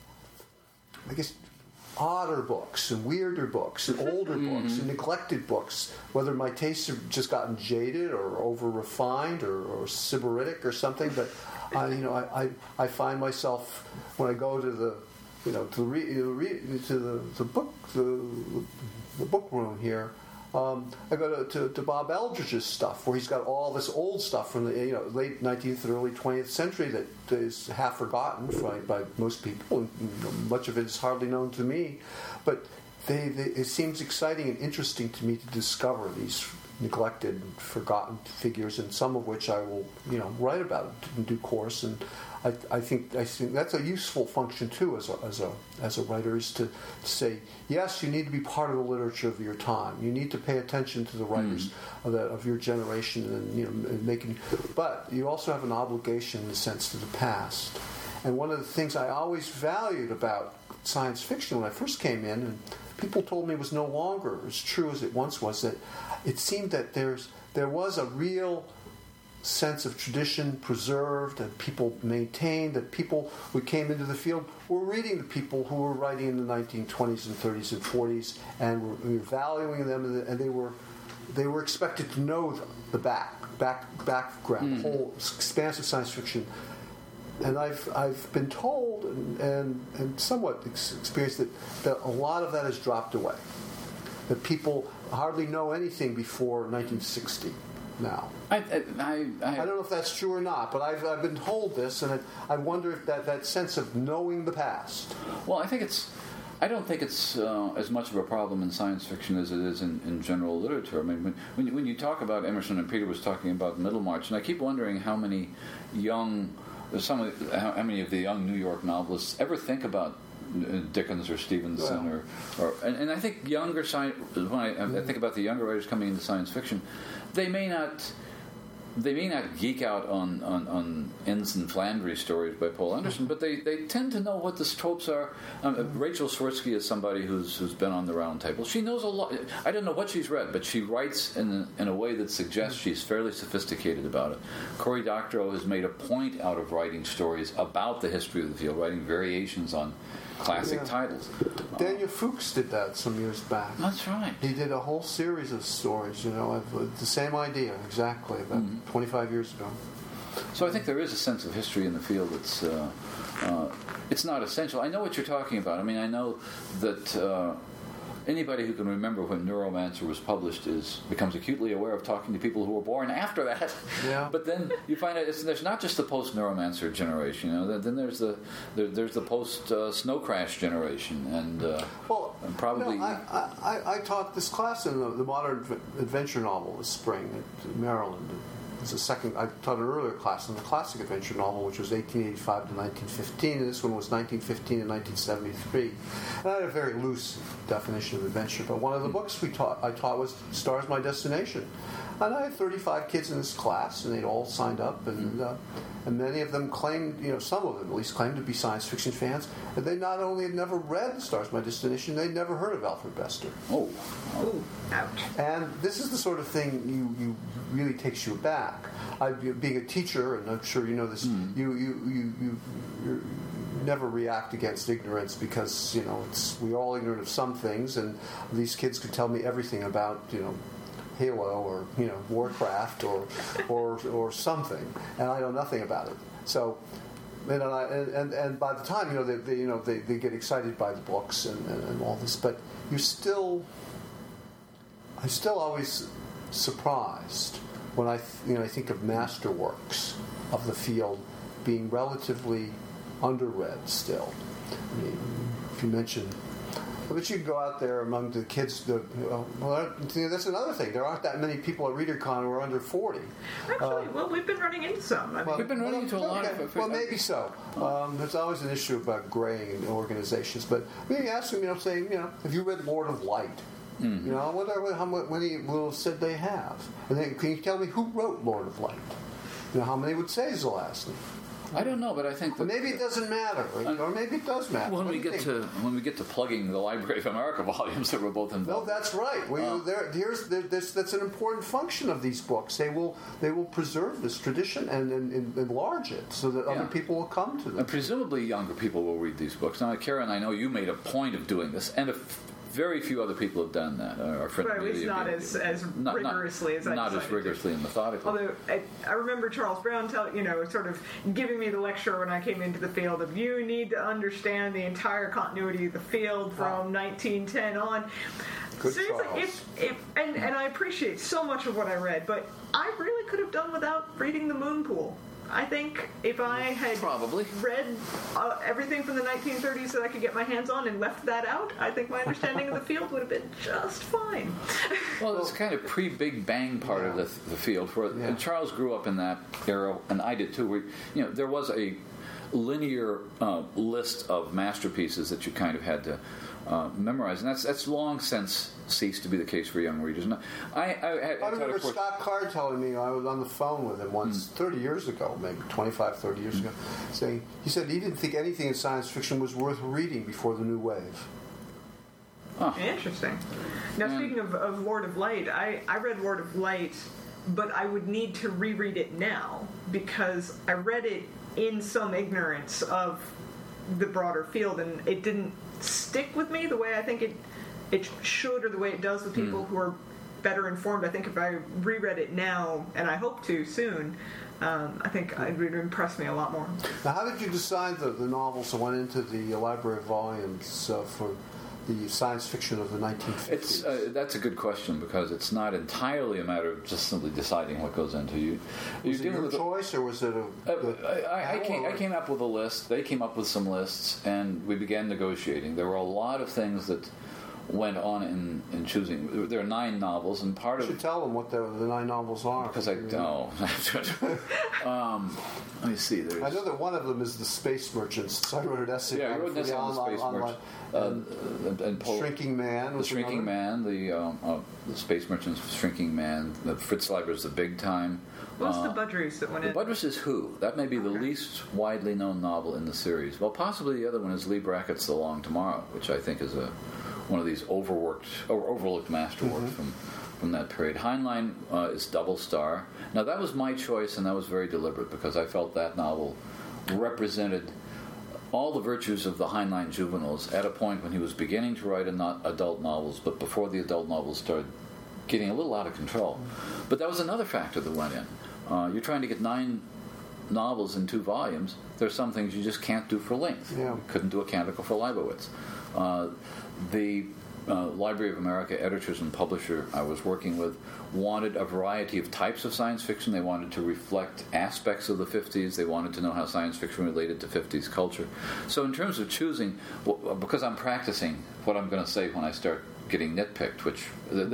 I guess, odder books and weirder books and older books and neglected books, whether my tastes have just gotten jaded or over refined or sybaritic or something. But I find myself when I go to the book room here. I go to Bob Eldridge's stuff, where he's got all this old stuff from the late 19th and early 20th century that is half forgotten by most people, and much of it is hardly known to me. But it seems exciting and interesting to me to discover these neglected and forgotten figures, and some of which I will write about in due course. And I think that's a useful function too as a writer, is to say, yes, you need to be part of the literature of your time. You need to pay attention to the writers of your generation, and making. But you also have an obligation, in a sense, to the past. And one of the things I always valued about science fiction when I first came in, and people told me it was no longer as true as it once was, that it seemed that there's there was a real sense of tradition preserved and people maintained, that people who came into the field were reading the people who were writing in the 1920s and 30s and 40s, and were valuing them, and they were expected to know the background, the whole expanse of science fiction. And I've been told and somewhat experienced that a lot of that has dropped away. That people hardly know anything before 1960 now. I don't know if that's true or not, but I've been told this, and I wonder if that sense of knowing the past. Well, I don't think it's as much of a problem in science fiction as it is in general literature. I mean, when you talk about Emerson, and Peter was talking about Middlemarch, and I keep wondering how many how many of the young New York novelists ever think about Dickens or Stevenson, and I think younger when I think about the younger writers coming into science fiction, they may not geek out on Ensign Flandry stories by Paul Anderson, but they tend to know what the tropes are. Rachel Swirsky is somebody who's been on the round table. She knows a lot. I don't know what she's read, but she writes in a way that suggests she's fairly sophisticated about it. Cory Doctorow has made a point out of writing stories about the history of the field, writing variations on classic titles. Daniel Fuchs did that some years back. That's right. He did a whole series of stories, the same idea exactly, about 25 years ago. So I think there is a sense of history in the field that's it's not essential. I know what you're talking about. I mean, I know that anybody who can remember when Neuromancer was published becomes acutely aware of talking to people who were born after that. Yeah. But then you find out there's not just the post-Neuromancer generation. Then there's the post-Snow Crash generation, and probably. I taught this class in the modern adventure novel this spring at Maryland. I taught an earlier class in the classic adventure novel, which was 1885 to 1915, and this one was 1915 to 1973. And I had a very loose definition of adventure, but one of the books I taught was Stars My Destination. And I had 35 kids in this class, and they'd all signed up, and many of them claimed, some of them at least claimed to be science fiction fans, and they not only had never read Stars My Destination, they'd never heard of Alfred Bester. Oh, ouch. And this is the sort of thing you really takes you back. Being a teacher, and I'm sure you know this, you never react against ignorance because we're all ignorant of some things, and these kids could tell me everything about Halo or Warcraft or something, and I know nothing about it. So, and by the time they get excited by the books and all this, but I'm still always surprised when I think of masterworks of the field being relatively underread still. I mean, if you mention. But you can go out there among the kids. That's another thing. There aren't that many people at ReaderCon who are under 40. Actually, we've been running into some. We've been running into a lot of. Well, maybe so. There's always an issue about graying in organizations. But you ask them, saying, have you read Lord of Light? Mm-hmm. I wonder how many will have said they have. And then, can you tell me who wrote Lord of Light? How many would say is the last name? I don't know, but I think that maybe it doesn't matter, or maybe it does matter. When we get to plugging the Library of America volumes that we're both involved. No, that's right. That's an important function of these books. They will preserve this tradition and enlarge it so that other people will come to them. And presumably, younger people will read these books. Now, Karen, I know you made a point of doing this, and very few other people have done that. Our friend at least not as rigorously as I not as rigorously and methodically. Although I remember Charles Brown sort of giving me the lecture when I came into the field of you need to understand the entire continuity of the field from 1910 on. Good Seriously, and I appreciate so much of what I read, but I really could have done without reading The Moonpool. I think if I had read everything from the 1930s that I could get my hands on and left that out, I think my understanding of the field would have been just fine. Well, it's kind of pre-Big Bang part of the field. And Charles grew up in that era, and I did too. There was a linear list of masterpieces that you kind of had to memorize, and that's long since ceased to be the case for young readers. And I remember Scott Card telling me, I was on the phone with him once 30 years ago, maybe 25, 30 years ago, saying he said he didn't think anything in science fiction was worth reading before the new wave. Interesting. Now, speaking of Lord of Light, I read Lord of Light but I would need to reread it now because I read it in some ignorance of the broader field, and it didn't stick with me the way I think it should, or the way it does with people who are better informed. I think if I reread it now, and I hope to soon, I think it would impress me a lot more. Now, how did you decide the novels that went into the library of volumes for the science fiction of the 1950s? That's a good question, because it's not entirely a matter of just simply deciding what goes into you. Was it your choice, or was it I came up with a list. They came up with some lists, and we began negotiating. There were a lot of things that went on in choosing. There are 9 novels, and part of... You should tell them what the 9 novels are. Because I don't. Let me see. I know that one of them is The Space Merchants, so I wrote an essay I wrote an essay on The Space Merchants. And Shrinking Man. The Shrinking Man, the Space Merchants, Shrinking Man, the Fritz Leiber's The Big Time. What's the Budrys that went in? The Budrys is Who. That may be the least widely known novel in the series. Well, possibly the other one is Lee Brackett's The Long Tomorrow, which I think is one of these overlooked masterworks from that period. Heinlein is Double Star. Now, that was my choice, and that was very deliberate, because I felt that novel represented all the virtues of the Heinlein juveniles at a point when he was beginning to write adult novels, but before the adult novels started getting a little out of control. But that was another factor that went in. You're trying to get 9 novels in 2 volumes. There's some things you just can't do for length. Yeah. You couldn't do a Canticle for Leibowitz. The Library of America editors and publisher I was working with wanted a variety of types of science fiction. They wanted to reflect aspects of the 50s. They wanted to know how science fiction related to 50s culture. So in terms of choosing, because I'm practicing what I'm going to say when I start getting nitpicked, which...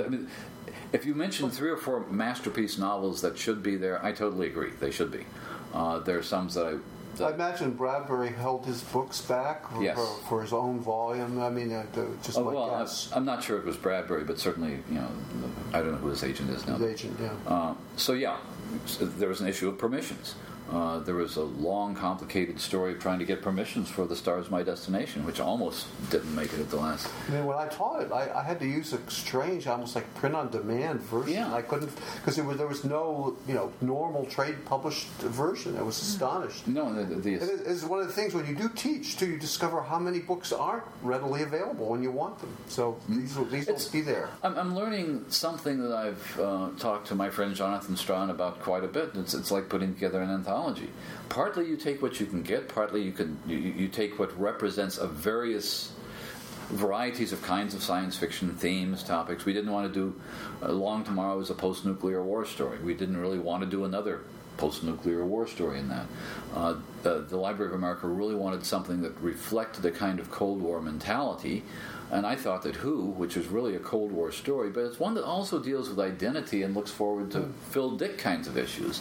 if you mention 3 or 4 masterpiece novels that should be there, I totally agree. They should be. There are some that I imagine Bradbury held his books back for his own volume. I mean, just I'm not sure it was Bradbury, but certainly, I don't know who his agent is now. His agent, yeah. There was an issue of permissions. There was a long, complicated story of trying to get permissions for The Star's My Destination, which almost didn't make it at the last. I mean, when I taught it, I had to use a strange, almost like print-on-demand version. Yeah. I couldn't, because there was no, normal trade-published version. I was astonished. No, it's one of the things when you do teach, too, you discover how many books aren't readily available when you want them. So these will be there. I'm learning something that I've talked to my friend Jonathan Strahan about quite a bit. It's like putting together an anthology. Partly you take what you can get, partly you take what represents of various varieties of kinds of science fiction, themes, topics. We didn't want to do Long Tomorrow as a post-nuclear war story. We didn't really want to do another post-nuclear war story in that. The Library of America really wanted something that reflected a kind of Cold War mentality, and I thought that Who, which is really a Cold War story, but it's one that also deals with identity and looks forward to Phil Dick kinds of issues.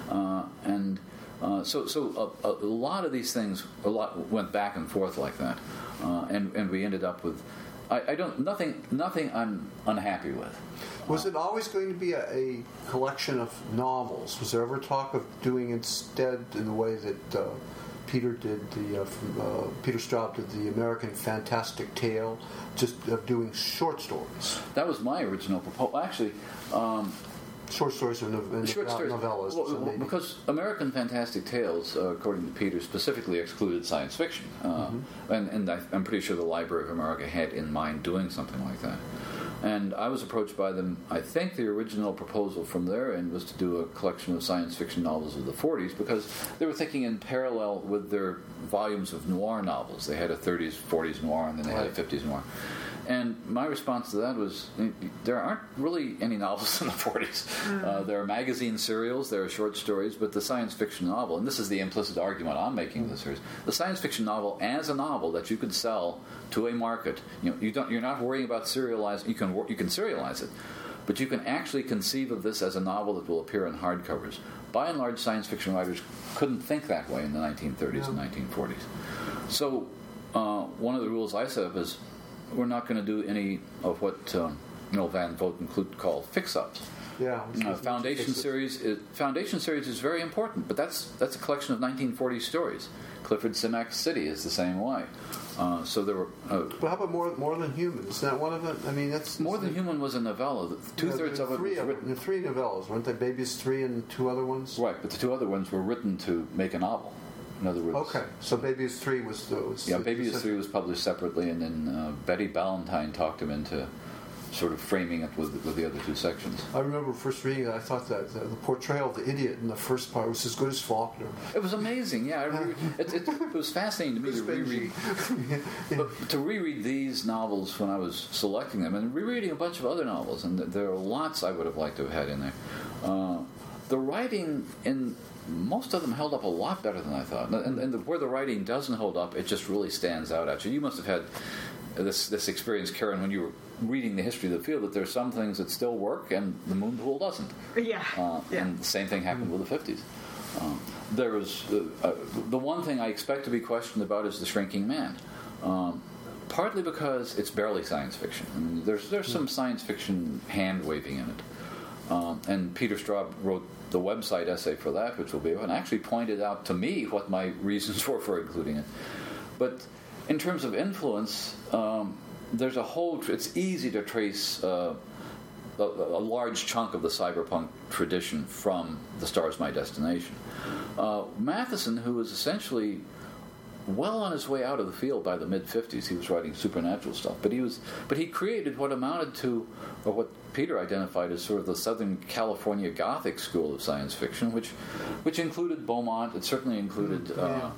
So a lot of these things went back and forth like that, and we ended up with nothing I'm unhappy with. Was it always going to be a collection of novels? Was there ever talk of doing instead in the way that Peter did Peter Straub did the American Fantastic Tale, just of doing short stories? That was my original proposal. Actually. Short stories or novellas. Well, because American Fantastic Tales, according to Peter, specifically excluded science fiction. And I'm pretty sure the Library of America had in mind doing something like that. And I was approached by them. I think the original proposal from their end was to do a collection of science fiction novels of the 40s, because they were thinking in parallel with their volumes of noir novels. They had a 30s, 40s noir, and then they had a 50s noir. And my response to that was, there aren't really any novels in the 40s. There are magazine serials, there are short stories, but the science fiction novel, and this is the implicit argument I'm making in the series, the science fiction novel as a novel that you could sell to a market, you're not worrying about serializing. You can serialize it, but you can actually conceive of this as a novel that will appear in hardcovers. By and large, science fiction writers couldn't think that way in the 1930s and 1940s. So one of the rules I set up is, we're not going to do any of what Van Vogt called fix-ups. Yeah. Foundation series is very important, but that's a collection of 1940s stories. Clifford Simak's City is the same way. So there were. But how about More Than Human? Is that one of them? I mean, that's More Than Human was a novella. Two-thirds of it was written. There are 3 novellas, weren't they? Baby's 3 and 2 other ones. Right, but the 2 other ones were written to make a novel. In other words. Okay, so Baby's 3 was. Baby's 3 was published separately, and then Betty Ballantyne talked him into sort of framing it with the other 2 sections. I remember first reading it, I thought that the portrayal of the idiot in the first part was as good as Faulkner. It was amazing, yeah. It was fascinating to me to reread. But to reread these novels when I was selecting them, and rereading a bunch of other novels, and there are lots I would have liked to have had in there. The writing in most of them held up a lot better than I thought. And where the writing doesn't hold up, it just really stands out at you. You must have had this experience, Karen, when you were reading the history of the field, that there's some things that still work and the Moon Pool doesn't. Yeah. And the same thing happened with the 50s. There was the one thing I expect to be questioned about is The Shrinking Man. Partly because it's barely science fiction. I mean, there's some science fiction hand-waving in it. And Peter Straub wrote the website essay for that, which will be, and actually pointed out to me what my reasons were for including it. But in terms of influence, there's a whole. It's easy to trace a large chunk of the cyberpunk tradition from The Star's My Destination. Matheson, who was essentially well on his way out of the field by the mid-50s, he was writing supernatural stuff, but he created what amounted to, or what Peter identified as sort of the Southern California Gothic school of science fiction, which included Beaumont. It certainly included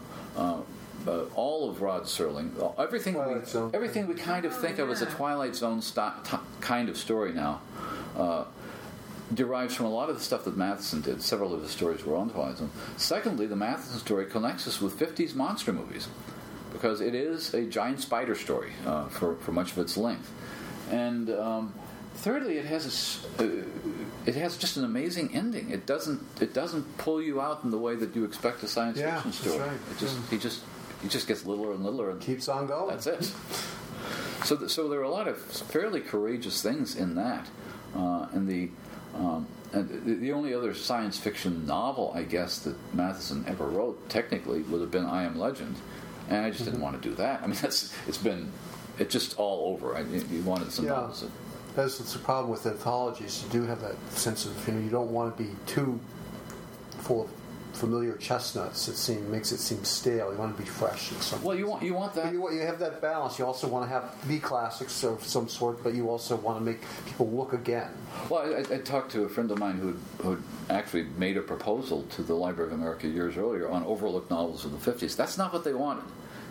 all of Rod Serling. Everything we kind of think of as a Twilight Zone kind of story now derives from a lot of the stuff that Matheson did. Several of his stories were on Twilight Zone. Secondly, the Matheson story connects us with 50s monster movies, because it is a giant spider story for much of its length. And thirdly, it has just an amazing ending. It doesn't pull you out in the way that you expect a science fiction story. Right. He just gets littler and littler and keeps on going. That's it. So there are a lot of fairly courageous things in that, and the only other science fiction novel, I guess, that Matheson ever wrote, technically, would have been I Am Legend, and I just didn't want to do that. I mean, it's just all over. You wanted some novels. That's the problem with anthologies. You do have that sense of, you don't want to be too full of familiar chestnuts. Makes it seem stale. You want to be fresh in some. Well, you want that. But you have that balance. You also want to have B classics of some sort, but you also want to make people look again. Well, I talked to a friend of mine who actually made a proposal to the Library of America years earlier on overlooked novels of the 50s. That's not what they wanted.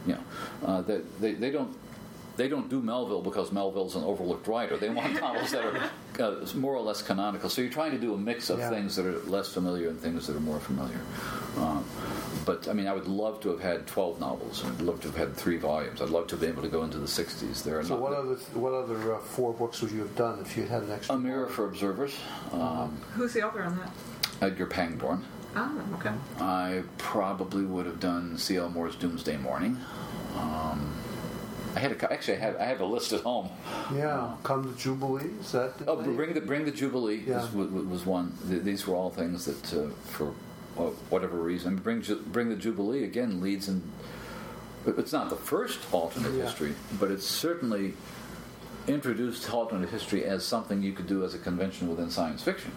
They don't do Melville because Melville's an overlooked writer. They want novels that are more or less canonical. So you're trying to do a mix of things that are less familiar and things that are more familiar. But, I mean, I would love to have had 12 novels. I'd love to have had 3 volumes. I'd love to have been able to go into the 60s. So what other 4 books would you have done if you had an extra? A Mirror for Observers. Who's the author on that? Edgar Pangborn. Oh, okay. I probably would have done C.L. Moore's Doomsday Morning. I have a list at home. Yeah, Come the Jubilee. Is that? Bring the Jubilee was one. These were all things that, for whatever reason, Bring the Jubilee again leads in. It's not the first alternate history, but it's certainly introduced alternate history as something you could do as a convention within science fiction.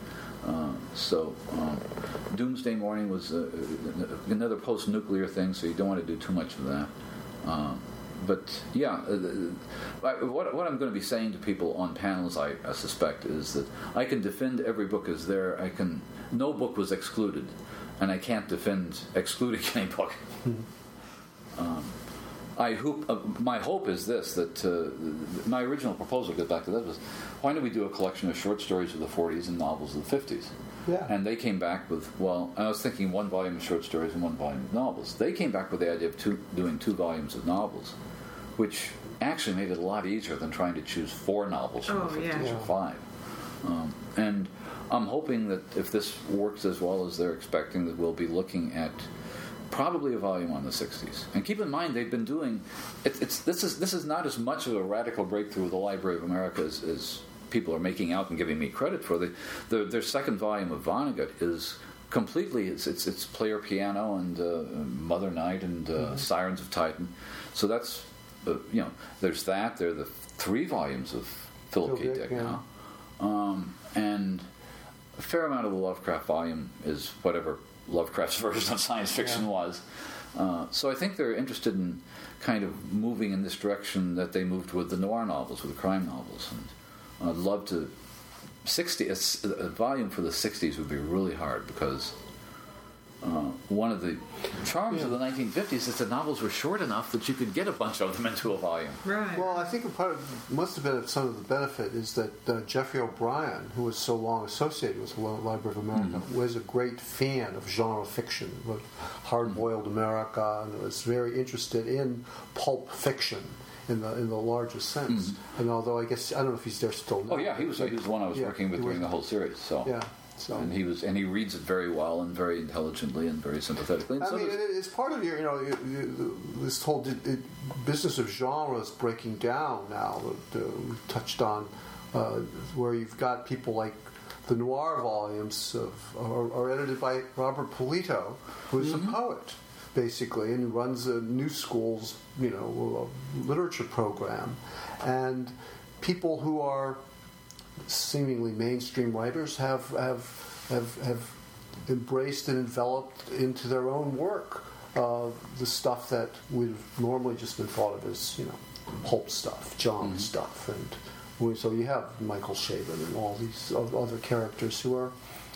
Doomsday Morning was another post-nuclear thing, so you don't want to do too much of that. But what I'm going to be saying to people on panels, I suspect, is that I can defend every book as there. No book was excluded, and I can't defend excluding any book. My hope is this: that my original proposal, get back to that, was why don't we do a collection of short stories of the 40s and novels of the 50s? Yeah. And they came back with, I was thinking 1 volume of short stories and 1 volume of novels. They came back with the idea of doing 2 volumes of novels, which actually made it a lot easier than trying to choose 4 novels from the 50s or 5. And I'm hoping that if this works as well as they're expecting, that we'll be looking at probably a volume on the 60s. And keep in mind, they've been doing this is not as much of a radical breakthrough with the Library of America as people are making out and giving me credit for. Their second volume of Vonnegut is completely it's player piano and Mother Night and Sirens of Titan. So that's there's that. There are the 3 volumes of Philip K. Dick now, and a fair amount of the Lovecraft volume is whatever Lovecraft's version of science fiction was. So I think they're interested in kind of moving in this direction that they moved with the noir novels, with the crime novels. And I'd love to... a volume for the 60s would be really hard, because one of the charms of the 1950s is that novels were short enough that you could get a bunch of them into a volume. Right. Well, I think must have been some of the benefit is that Jeffrey O'Brien, who was so long associated with the Library of America, was a great fan of genre fiction, of hard-boiled America, and was very interested in pulp fiction in the largest sense. And although I don't know if he's there still now. Oh yeah, he was the one I was working with during the whole series. So yeah. So. And he reads it very well and very intelligently and very sympathetically. And it's part of your this whole business of genres breaking down now. We touched on where you've got people like the noir volumes are edited by Robert Polito, who is a poet basically, and who runs a New School's literature program, and people who are seemingly mainstream writers have embraced and enveloped into their own work the stuff that would have normally just been thought of as pulp stuff, genre stuff, and so you have Michael Chabon and all these other characters who are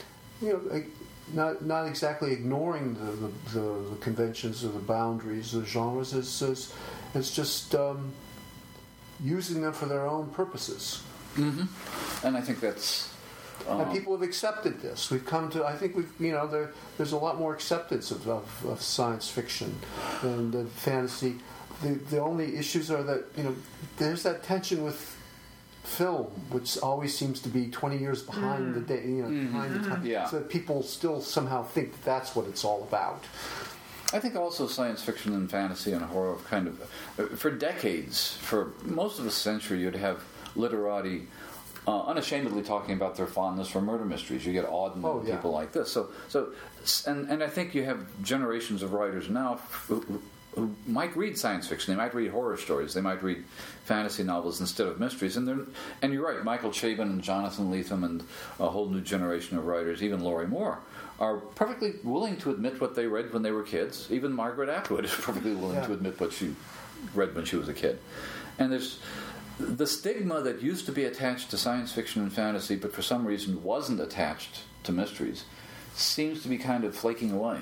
not exactly ignoring the conventions or the boundaries of the genres, as just using them for their own purposes. And I think that's... and people have accepted this. We've come to... I think there's a lot more acceptance of science fiction and fantasy. The only issues are that, there's that tension with film, which always seems to be 20 years behind the day, behind the time. Yeah. So that people still somehow think that that's what it's all about. I think also science fiction and fantasy and horror kind of... For decades, for most of a century, you'd have literati unashamedly talking about their fondness for murder mysteries. You get Auden and people like this. So, and I think you have generations of writers now who might read science fiction. They might read horror stories. They might read fantasy novels instead of mysteries. And you're right, Michael Chabon and Jonathan Lethem and a whole new generation of writers, even Laurie Moore, are perfectly willing to admit what they read when they were kids. Even Margaret Atwood is perfectly willing to admit what she read when she was a kid. And there's the stigma that used to be attached to science fiction and fantasy, but for some reason wasn't attached to mysteries, seems to be kind of flaking away.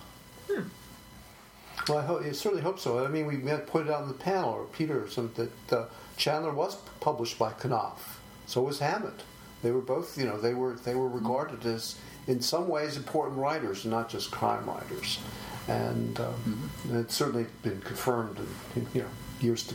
Well, I certainly hope so. I mean, we put it out on the panel, or Peter or something, that Chandler was published by Knopf. So was Hammond. They were both, they were regarded as, in some ways, important writers, not just crime writers. And it's certainly been confirmed in, years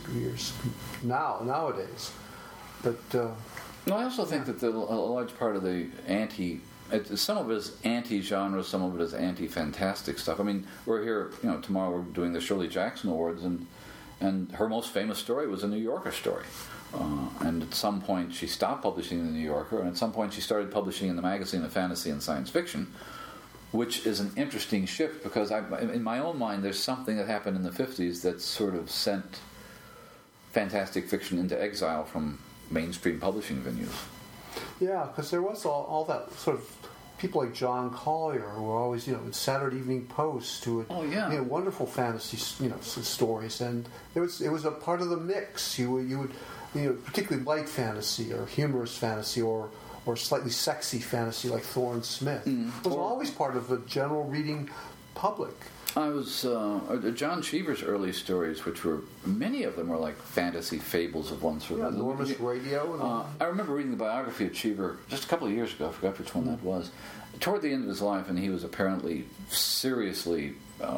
nowadays. But I also think that a large part of the some of it is anti-genre, some of it is anti-fantastic stuff. I mean, we're here, tomorrow we're doing the Shirley Jackson Awards, and her most famous story was a New Yorker story. And at some point she stopped publishing in the New Yorker, and at some point she started publishing in the magazine of fantasy and science fiction, which is an interesting shift, because in my own mind there's something that happened in the 50s that sort of sent fantastic fiction into exile from mainstream publishing venues. Yeah, because there was all that sort of people like John Collier, who were always, in Saturday Evening Post, who had wonderful fantasy, stories, and it was a part of the mix. You would, particularly light fantasy or humorous fantasy or slightly sexy fantasy like Thorne Smith was always part of the general reading public. I was John Cheever's early stories, which were, many of them were like fantasy fables of one sort. Enormous Radio. I remember reading the biography of Cheever just a couple of years ago. I forgot which one that was. Toward the end of his life, and he was apparently seriously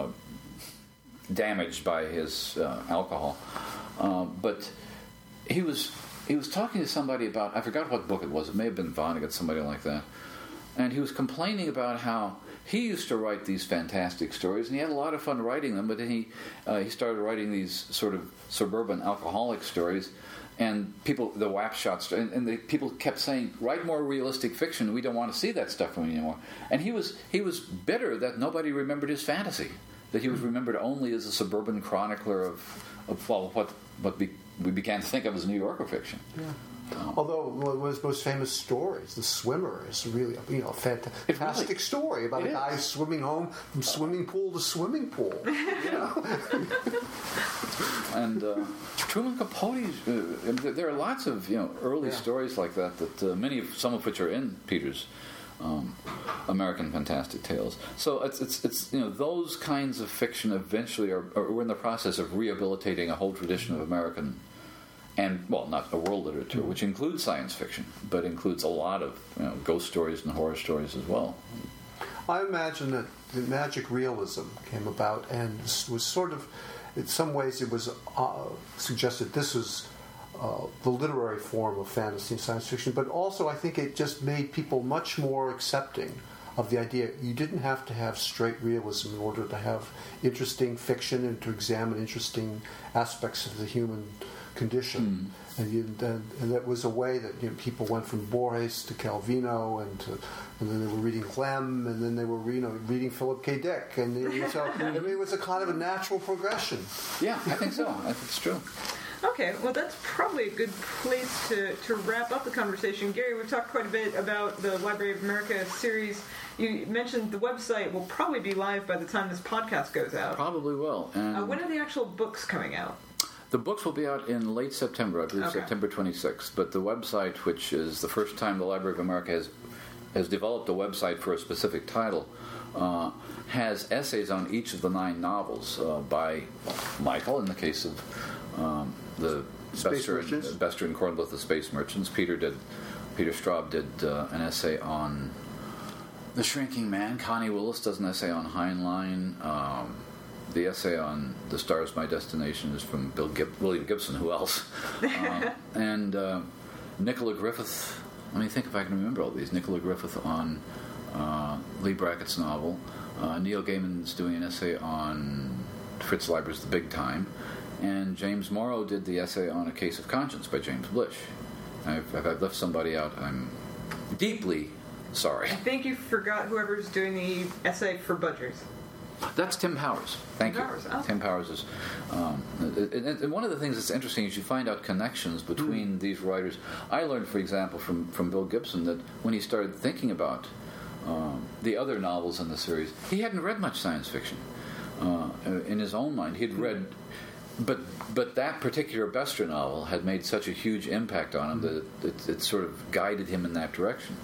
damaged by his alcohol. But he was talking to somebody about, I forgot what book it was. It may have been Vonnegut, somebody like that. And he was complaining about how he used to write these fantastic stories, and he had a lot of fun writing them, but then he started writing these sort of suburban alcoholic stories, and people, the whap shots, and people kept saying, write more realistic fiction, we don't want to see that stuff from you anymore. And he was bitter that nobody remembered his fantasy. that he was remembered only as a suburban chronicler of what we began to think of as New Yorker fiction. Yeah. Although one of his most famous stories, The Swimmer, is really a fantastic story about a guy swimming home from swimming pool to swimming pool. And Truman Capote's. There are lots of early stories like that some of which are in Peter's American Fantastic Tales. So it's those kinds of fiction eventually we're in the process of rehabilitating a whole tradition of American. And, not a world literature, which includes science fiction, but includes a lot of ghost stories and horror stories as well. I imagine that the magic realism came about and was sort of, in some ways it was suggested this was the literary form of fantasy and science fiction, but also I think it just made people much more accepting of the idea you didn't have to have straight realism in order to have interesting fiction and to examine interesting aspects of the human condition, and that was a way that people went from Borges to Calvino, and then they were reading Clem, and then they were reading Philip K. Dick, and so it was a kind of a natural progression. Yeah, I think so. I think it's true. Okay, well, that's probably a good place to wrap up the conversation. Gary, we've talked quite a bit about the Library of America series. You mentioned the website will probably be live by the time this podcast goes out. Probably will. And when are the actual books coming out? The books will be out in late September, I believe September 26th. But the website, which is the first time the Library of America has developed a website for a specific title, has essays on each of the 9 novels by Michael, in the case of the Bester and Cornbluth, the Space Merchants. Peter Straub did an essay on The Shrinking Man. Connie Willis does an essay on Heinlein. The essay on The Star's My Destination is from William Gibson. Who else? And Nicola Griffith. Let me think if I can remember all these. Nicola Griffith on Lee Brackett's novel. Neil Gaiman's doing an essay on Fritz Leiber's The Big Time. And James Morrow did the essay on A Case of Conscience by James Blish. If I've left somebody out, I'm deeply sorry. I think you forgot whoever's doing the essay for Budgers. That's Tim Powers. Thank you. Oh. Tim Powers is... and one of the things that's interesting is you find out connections between these writers. I learned, for example, from Bill Gibson that when he started thinking about the other novels in the series, he hadn't read much science fiction. In his own mind, he'd read... But that particular Bester novel had made such a huge impact on him that it sort of guided him in that direction.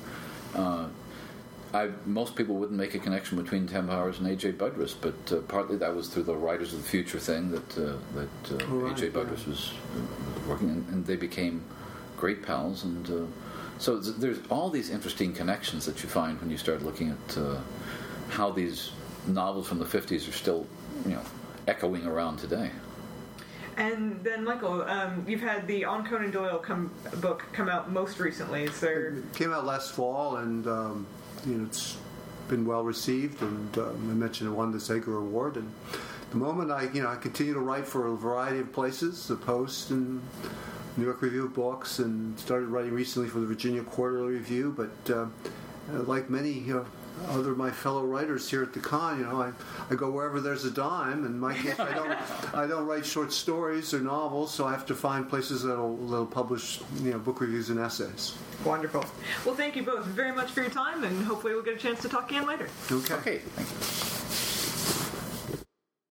Most people wouldn't make a connection between Tim Powers and A.J. Budrus, but partly that was through the Writers of the Future thing that A.J. Budrus was working, and they became great pals. And so there's all these interesting connections that you find when you start looking at how these novels from the 50s are still, echoing around today. And then, Michael, you've had the On Conan Doyle book come out most recently. It came out last fall, and it's been well received. And I mentioned it won the Sager Award. And at the moment, I continue to write for a variety of places, the Post and New York Review of Books, and started writing recently for the Virginia Quarterly Review. But like many other my fellow writers here at the con, I go wherever there's a dime. In my case, I don't write short stories or novels, so I have to find places that'll publish book reviews and essays. Wonderful. Well, thank you both very much for your time, and hopefully we'll get a chance to talk again later. Okay. Thank you.